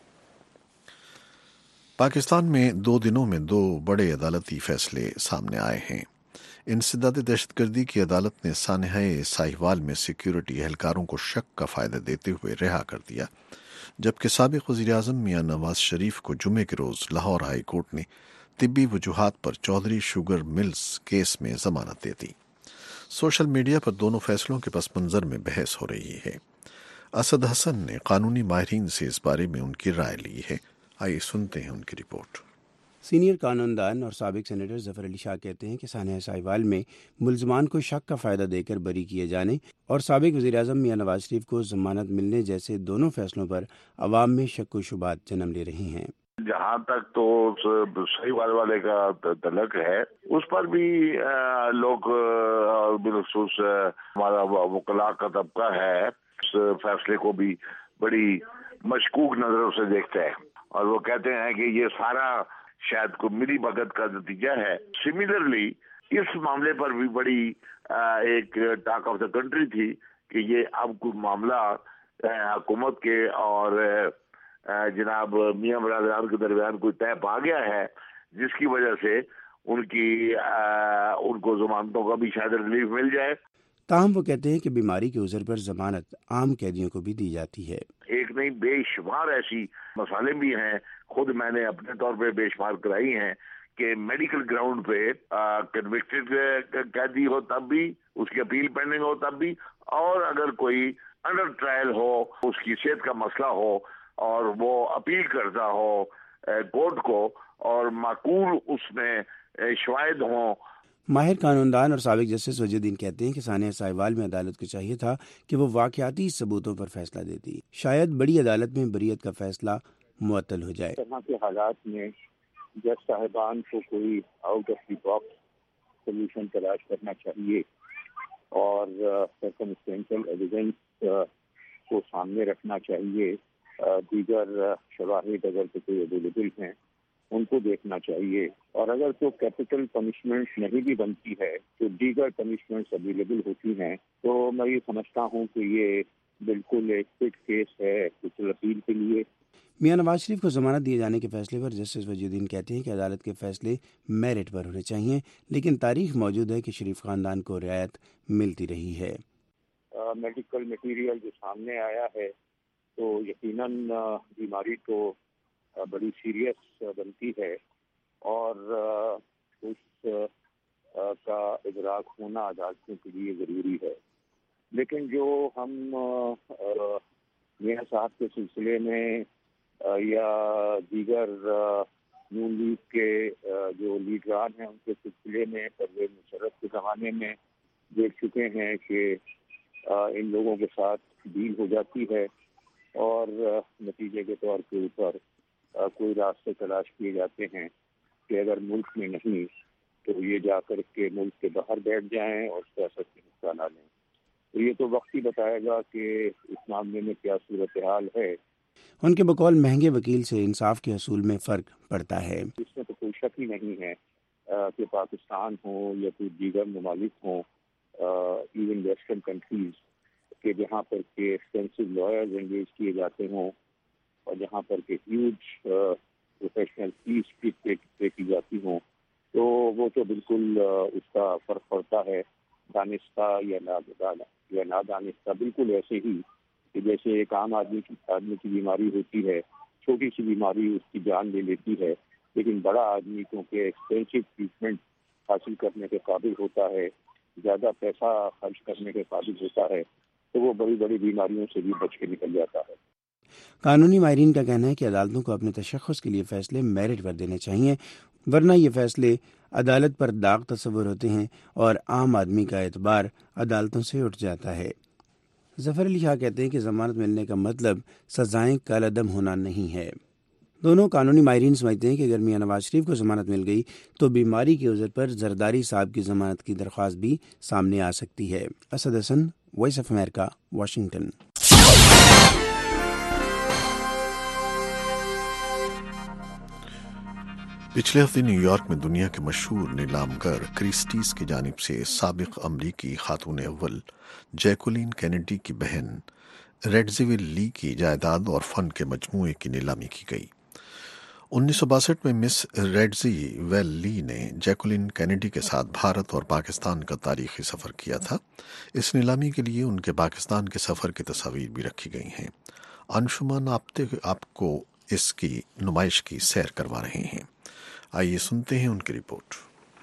پاکستان میں دو دنوں میں دو بڑے عدالتی فیصلے سامنے آئے ہیں۔ انسداد دہشت گردی کی عدالت نے سانحہ ساہیوال میں سیکیورٹی اہلکاروں کو شک کا فائدہ دیتے ہوئے رہا کر دیا، جبکہ سابق وزیر اعظم میاں نواز شریف کو جمعے کے روز لاہور ہائی کورٹ نے طبی وجوہات پر چودھری شوگر ملز کیس میں ضمانت دے دی۔ سوشل میڈیا پر دونوں فیصلوں کے پس منظر میں بحث ہو رہی ہے۔ اسد حسن نے قانونی ماہرین سے اس بارے میں ان کی رائے لی ہے۔ آئیے سنتے ہیں ان کی رپورٹ۔ سینئر قانون دان اور سابق سینیٹر ظفر علی شاہ کہتے ہیں کہ سانحہ ساہیوال میں ملزمان کو شک کا فائدہ دے کر بری کیے جانے اور سابق وزیر اعظم میاں نواز شریف کو ضمانت ملنے جیسے دونوں فیصلوں پر عوام میں شک و شبہات جنم لے رہے ہیں۔ جہاں تک تو ساہیوال والے کا تعلق ہے، اس پر بھی لوگ بالخصوص ہمارا وکلاء کا طبقہ ہے اس فیصلے کو بھی بڑی مشکوک نظروں سے دیکھتا ہے اور وہ کہتے ہیں کہ یہ سارا شاید کو ملی بھگت کا نتیجہ ہے۔ سملرلی اس معاملے پر بھی بڑی ایک ٹاک آف دا کنٹری تھی کہ یہ اب کوئی معاملہ حکومت کے اور جناب میاں برادران کے درمیان کوئی طے پا گیا ہے، جس کی وجہ سے ان کی ان کو ضمانتوں کا بھی شاید ریلیف مل جائے۔ تاہم وہ کہتے ہیں کہ بیماری کے عذر پر ضمانت عام قیدیوں کو بھی دی جاتی ہے۔ ایک نہیں بے شمار ایسی مسائل بھی ہیں، خود میں نے اپنے طور پہ بے شمار کرائی ہیں کہ میڈیکل گراؤنڈ پہ کنوکٹڈ قیدی ہو تب بھی، اس کی اپیل پینڈنگ ہو تب بھی، اور اگر کوئی انڈر ٹرائل ہو، اس کی صحت کا مسئلہ ہو اور وہ اپیل کرتا ہو کورٹ کو اور معقول اس میں شواہد ہوں۔ ماہر قانون دان اور سابق جسٹس وجی الدین کہتے ہیں کہ سانحہ ساہیوال میں عدالت کو چاہیے تھا کہ وہ واقعاتی ثبوتوں پر فیصلہ دیتی، شاید بڑی عدالت میں بریت کا فیصلہ معطل ہو جائے۔ اس طرح کے حالات میں جج صاحبان کو کوئی out of the box solution تلاش کرنا چاہیے اور سرکمسٹینشل ایویڈنس کو سامنے رکھنا چاہیے، دیگر شواہد اگر کوئی اویلیبل ہیں ان کو دیکھنا چاہیے، اور اگر تو کیپٹل پنشمنٹ نہیں بھی بنتی ہے تو دیگر پنشمنٹس اویلیبل ہوتی ہیں، تو میں یہ سمجھتا ہوں کہ یہ بالکل ایک فٹ کیس ہے کچھ اپیل کے لیے۔ میاں نواز شریف کو ضمانت دیے جانے کے فیصلے پر جسٹس وجی الدین کہتے ہیں کہ عدالت کے فیصلے میرٹ پر ہونے چاہیے، لیکن تاریخ موجود ہے کہ شریف خاندان کو رعایت ملتی رہی ہے۔ میڈیکل مٹیریل جو سامنے آیا ہے تو یقیناً بیماری تو بڑی سیریس بنتی ہے اور اس کا ادراک ہونا عدالتوں کے لیے ضروری ہے، لیکن جو ہم میاں صاحب کے سلسلے میں یا دیگر نون لیگ کے جو لیڈران ہیں ان کے سلسلے میں پرویز مشرف کے زمانے میں دیکھ چکے ہیں کہ ان لوگوں کے ساتھ ڈیل ہو جاتی ہے اور نتیجے کے طور کے اوپر کوئی راستے تلاش کیے جاتے ہیں کہ اگر ملک میں نہیں تو یہ جا کر کے ملک کے باہر بیٹھ جائیں اور سیاست کے حصہ نہ لیں۔ تو یہ تو وقت ہی بتائے گا کہ اس معاملے میں کیا صورتحال ہے۔ ان کے بقول مہنگے وکیل سے انصاف کے حصول میں فرق پڑتا ہے۔ اس میں تو کوئی شک ہی نہیں ہے کہ پاکستان ہو یا کوئی دیگر ممالک ہوں، ایون ویسٹرن کنٹریز کے جہاں پر کہ ایکسپینسو لائرز انگیج کیے جاتے ہوں اور جہاں پر کہ ہیوج پروفیشنل فیس بھی پے کی جاتی ہوں، تو وہ تو بالکل اس کا فرق پڑتا ہے دانستہ یا یا نادانستہ، بالکل ایسے ہی کہ جیسے ایک عام آدمی کی آدمی کی بیماری ہوتی ہے، چھوٹی سی بیماری اس کی جان لے لیتی ہے، لیکن بڑا آدمی کیونکہ ایکسپینسو ٹریٹمنٹ حاصل کرنے کے قابل ہوتا ہے، زیادہ پیسہ خرچ کرنے کے قابل ہوتا ہے، تو وہ بڑی بڑی بیماریوں سے بھی بچ کے نکل جاتا ہے۔ قانونی ماہرین کا کہنا ہے کہ عدالتوں کو اپنے تشخص کے لیے فیصلے میرٹ پر دینے چاہیے، ورنہ یہ فیصلے عدالت پر داغ تصور ہوتے ہیں اور عام آدمی کا اعتبار عدالتوں سے اٹھ جاتا ہے۔ ظفر علی شاہ کہتے ہیں کہ ضمانت ملنے کا مطلب سزائیں کالعدم ہونا نہیں ہے۔ دونوں قانونی ماہرین سمجھتے ہیں کہ اگر میاں نواز شریف کو ضمانت مل گئی تو بیماری کے عذر پر زرداری صاحب کی ضمانت کی درخواست بھی سامنے آ سکتی ہے۔ Asad Hassan, voice of America, Washington. پچھلے ہفتے نیو یارک میں دنیا کے مشہور نیلام گر کرسٹیز کی جانب سے سابق امریکی خاتون اول جیکولین کینیڈی کی بہن ریڈزیول لی کی جائیداد اور فن کے مجموعے کی نیلامی کی گئی۔ انیس سو باسٹھ میں مس ریڈزیول لی نے جیکولین کینیڈی کے ساتھ بھارت اور پاکستان کا تاریخی سفر کیا تھا۔ اس نیلامی کے لیے ان کے پاکستان کے سفر کی تصاویر بھی رکھی گئی ہیں۔ انشمان آپ کو اس کی نمائش کی سیر کروا رہے ہیں۔ آئیے سنتے ہیں ان کی report.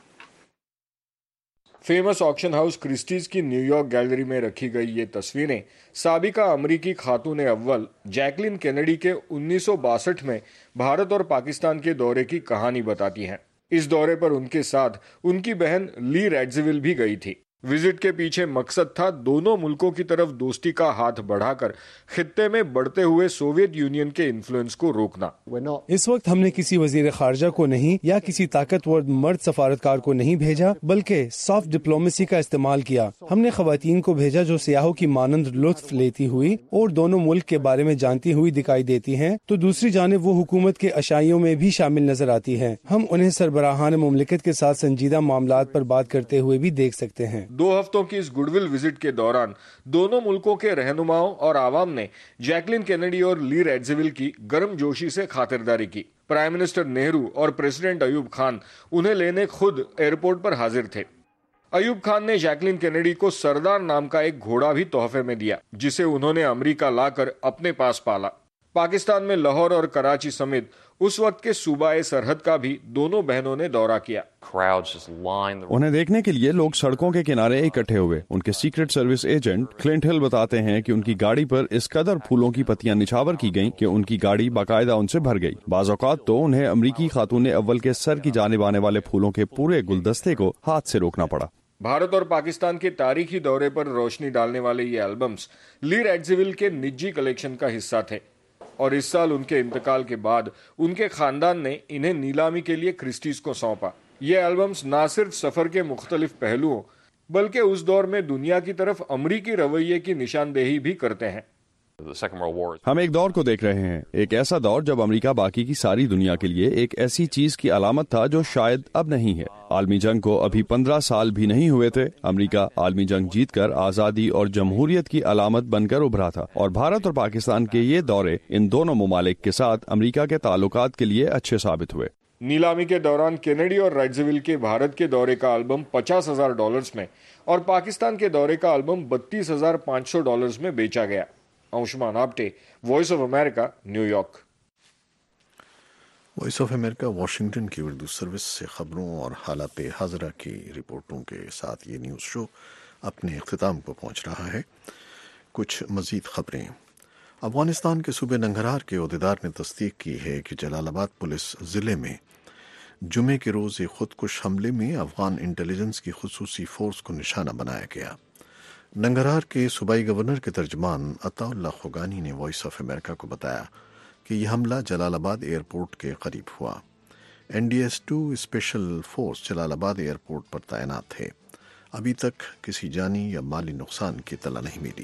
Famous auction house Christie's کی نیو یارک گیلری میں رکھی گئی یہ تصویریں سابقہ امریکی خاتون اول جیکلین کینیڈی کے انیس سو باسٹھ میں بھارت اور پاکستان کے دورے کی کہانی بتاتی ہیں۔ اس دورے پر ان کے ساتھ ان کی بہن لی ریڈزیول بھی گئی تھی۔ وزٹ کے پیچھے مقصد تھا دونوں ملکوں کی طرف دوستی کا ہاتھ بڑھا کر خطے میں بڑھتے ہوئے سوویت یونین کے انفلوئنس کو روکنا۔ اس وقت ہم نے کسی وزیر خارجہ کو نہیں یا کسی طاقتور مرد سفارتکار کو نہیں بھیجا، بلکہ سافٹ ڈپلومیسی کا استعمال کیا۔ ہم نے خواتین کو بھیجا جو سیاحوں کی مانند لطف لیتی ہوئی اور دونوں ملک کے بارے میں جانتی ہوئی دکھائی دیتی ہیں، تو دوسری جانب وہ حکومت کے اشائیوں میں بھی شامل نظر آتی ہیں۔ ہم انہیں سربراہان مملکت کے ساتھ سنجیدہ معاملات پر بات کرتے ہوئے بھی دیکھ سکتے ہیں۔ دو ہفتوں کی اس گڈ ول وزٹ کے دوران دونوں ملکوں کے رہنماؤں اور عوام نے جیکلین کینیڈی اور لی ریڈزیول کی گرم جوشی سے خاطرداری کی۔ پرائم منسٹر نہرو اور پریزیڈنٹ ایوب خان انہیں لینے خود ایئرپورٹ پر حاضر تھے۔ ایوب خان نے جیکلین کینیڈی کو سردار نام کا ایک گھوڑا بھی تحفے میں دیا، جسے انہوں نے امریکہ لا کر اپنے پاس پالا۔ پاکستان میں لاہور اور کراچی سمیت اس وقت کے صوبہ سرحد کا بھی دونوں بہنوں نے دورہ کیا۔ انہیں دیکھنے کے لیے لوگ سڑکوں کے کنارے اکٹھے ہوئے۔ ان کے سیکرٹ سروس ایجنٹ کلنٹ ہل بتاتے ہیں کہ ان کی گاڑی پر اس قدر پھولوں کی پتیاں نچھاور کی گئیں کہ ان کی گاڑی باقاعدہ ان سے بھر گئی۔ بعض اوقات تو انہیں امریکی خاتون اول کے سر کی جانب آنے والے پھولوں کے پورے گلدستے کو ہاتھ سے روکنا پڑا۔ بھارت اور پاکستان کے تاریخی دورے پر روشنی ڈالنے والے یہ البمز لی ریڈزیول کے نجی کلیکشن کا حصہ تھے، اور اس سال ان کے انتقال کے بعد ان کے خاندان نے انہیں نیلامی کے لیے کرسٹیز کو سونپا۔ یہ البمز نہ صرف سفر کے مختلف پہلوؤں بلکہ اس دور میں دنیا کی طرف امریکی رویے کی نشاندہی بھی کرتے ہیں۔ ہم ایک دور کو دیکھ رہے ہیں، ایک ایسا دور جب امریکہ باقی کی ساری دنیا کے لیے ایک ایسی چیز کی علامت تھا جو شاید اب نہیں ہے۔ عالمی جنگ کو ابھی پندرہ سال بھی نہیں ہوئے تھے، امریکہ عالمی جنگ جیت کر آزادی اور جمہوریت کی علامت بن کر ابھرا تھا، اور بھارت اور پاکستان کے یہ دورے ان دونوں ممالک کے ساتھ امریکہ کے تعلقات کے لیے اچھے ثابت ہوئے۔ نیلامی کے دوران کینیڈی اور ریڈزیول کے بھارت کے دورے کا البم پچاس ہزار ڈالرز میں اور پاکستان کے دورے کا البم بتیس ہزار پانچ سو ڈالرز میں بیچا گیا۔ Anshuman Apte, voice of America, New York. Voice of America Washington کی اردو سروس سے خبروں اور حالات حاضرہ کی رپورٹوں کے ساتھ یہ نیوز شو اپنے اختتام کو پہنچ رہا ہے۔ کچھ مزید خبریں۔ افغانستان کے صوبے ننگرہار کے عہدیدار نے تصدیق کی ہے کہ جلال آباد پولیس ضلع میں جمعے کے روز ایک خودکش حملے میں افغان انٹیلیجنس کی خصوصی فورس کو نشانہ بنایا گیا۔ ننگرہار کے صوبائی گورنر کے ترجمان عطا اللہ خوگانی نے وائس آف امریکہ کو بتایا کہ یہ حملہ جلال آباد ایئرپورٹ کے قریب ہوا۔ N D S two special force Jalalabad airport پر تعینات ہے۔ ابھی تک کسی جانی یا مالی نقصان کی اطلاع نہیں ملی۔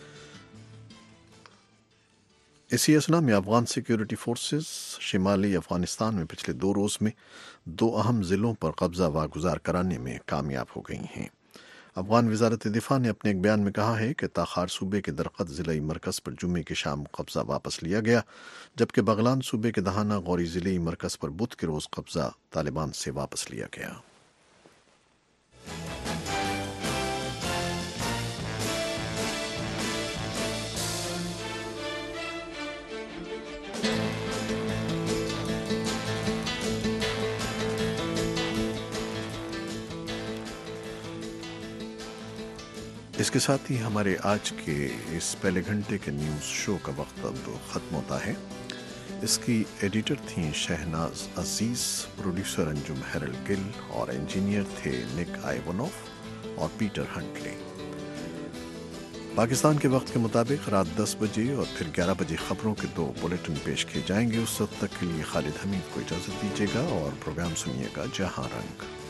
اسی اسنا میں افغان سیکیورٹی فورسز شمالی افغانستان میں پچھلے دو روز میں دو اہم ضلعوں پر قبضہ واگزار کرانے میں کامیاب ہو گئی ہیں۔ افغان وزارت دفاع نے اپنے ایک بیان میں کہا ہے کہ تاخار صوبے کے درقد ضلعی مرکز پر جمعے کی شام قبضہ واپس لیا گیا، جبکہ بغلان صوبے کے دہانہ غوری ضلعی مرکز پر بدھ کے روز قبضہ طالبان سے واپس لیا گیا۔ اس کے ساتھ ہی ہمارے آج کے اس پہلے گھنٹے کے نیوز شو کا وقت اب ختم ہوتا ہے۔ اس کی ایڈیٹر تھیں شہناز عزیز، پروڈیوسر انجم ہیرل گل اور انجینئر تھے نک آئیونوف اور پیٹر ہنٹلی۔ پاکستان کے وقت کے مطابق رات دس بجے اور پھر گیارہ بجے خبروں کے دو بلیٹن پیش کیے جائیں گے۔ اس وقت تک کے لیے خالد حمید کو اجازت دیجیے گا اور پروگرام سنیے گا جہاں رنگ۔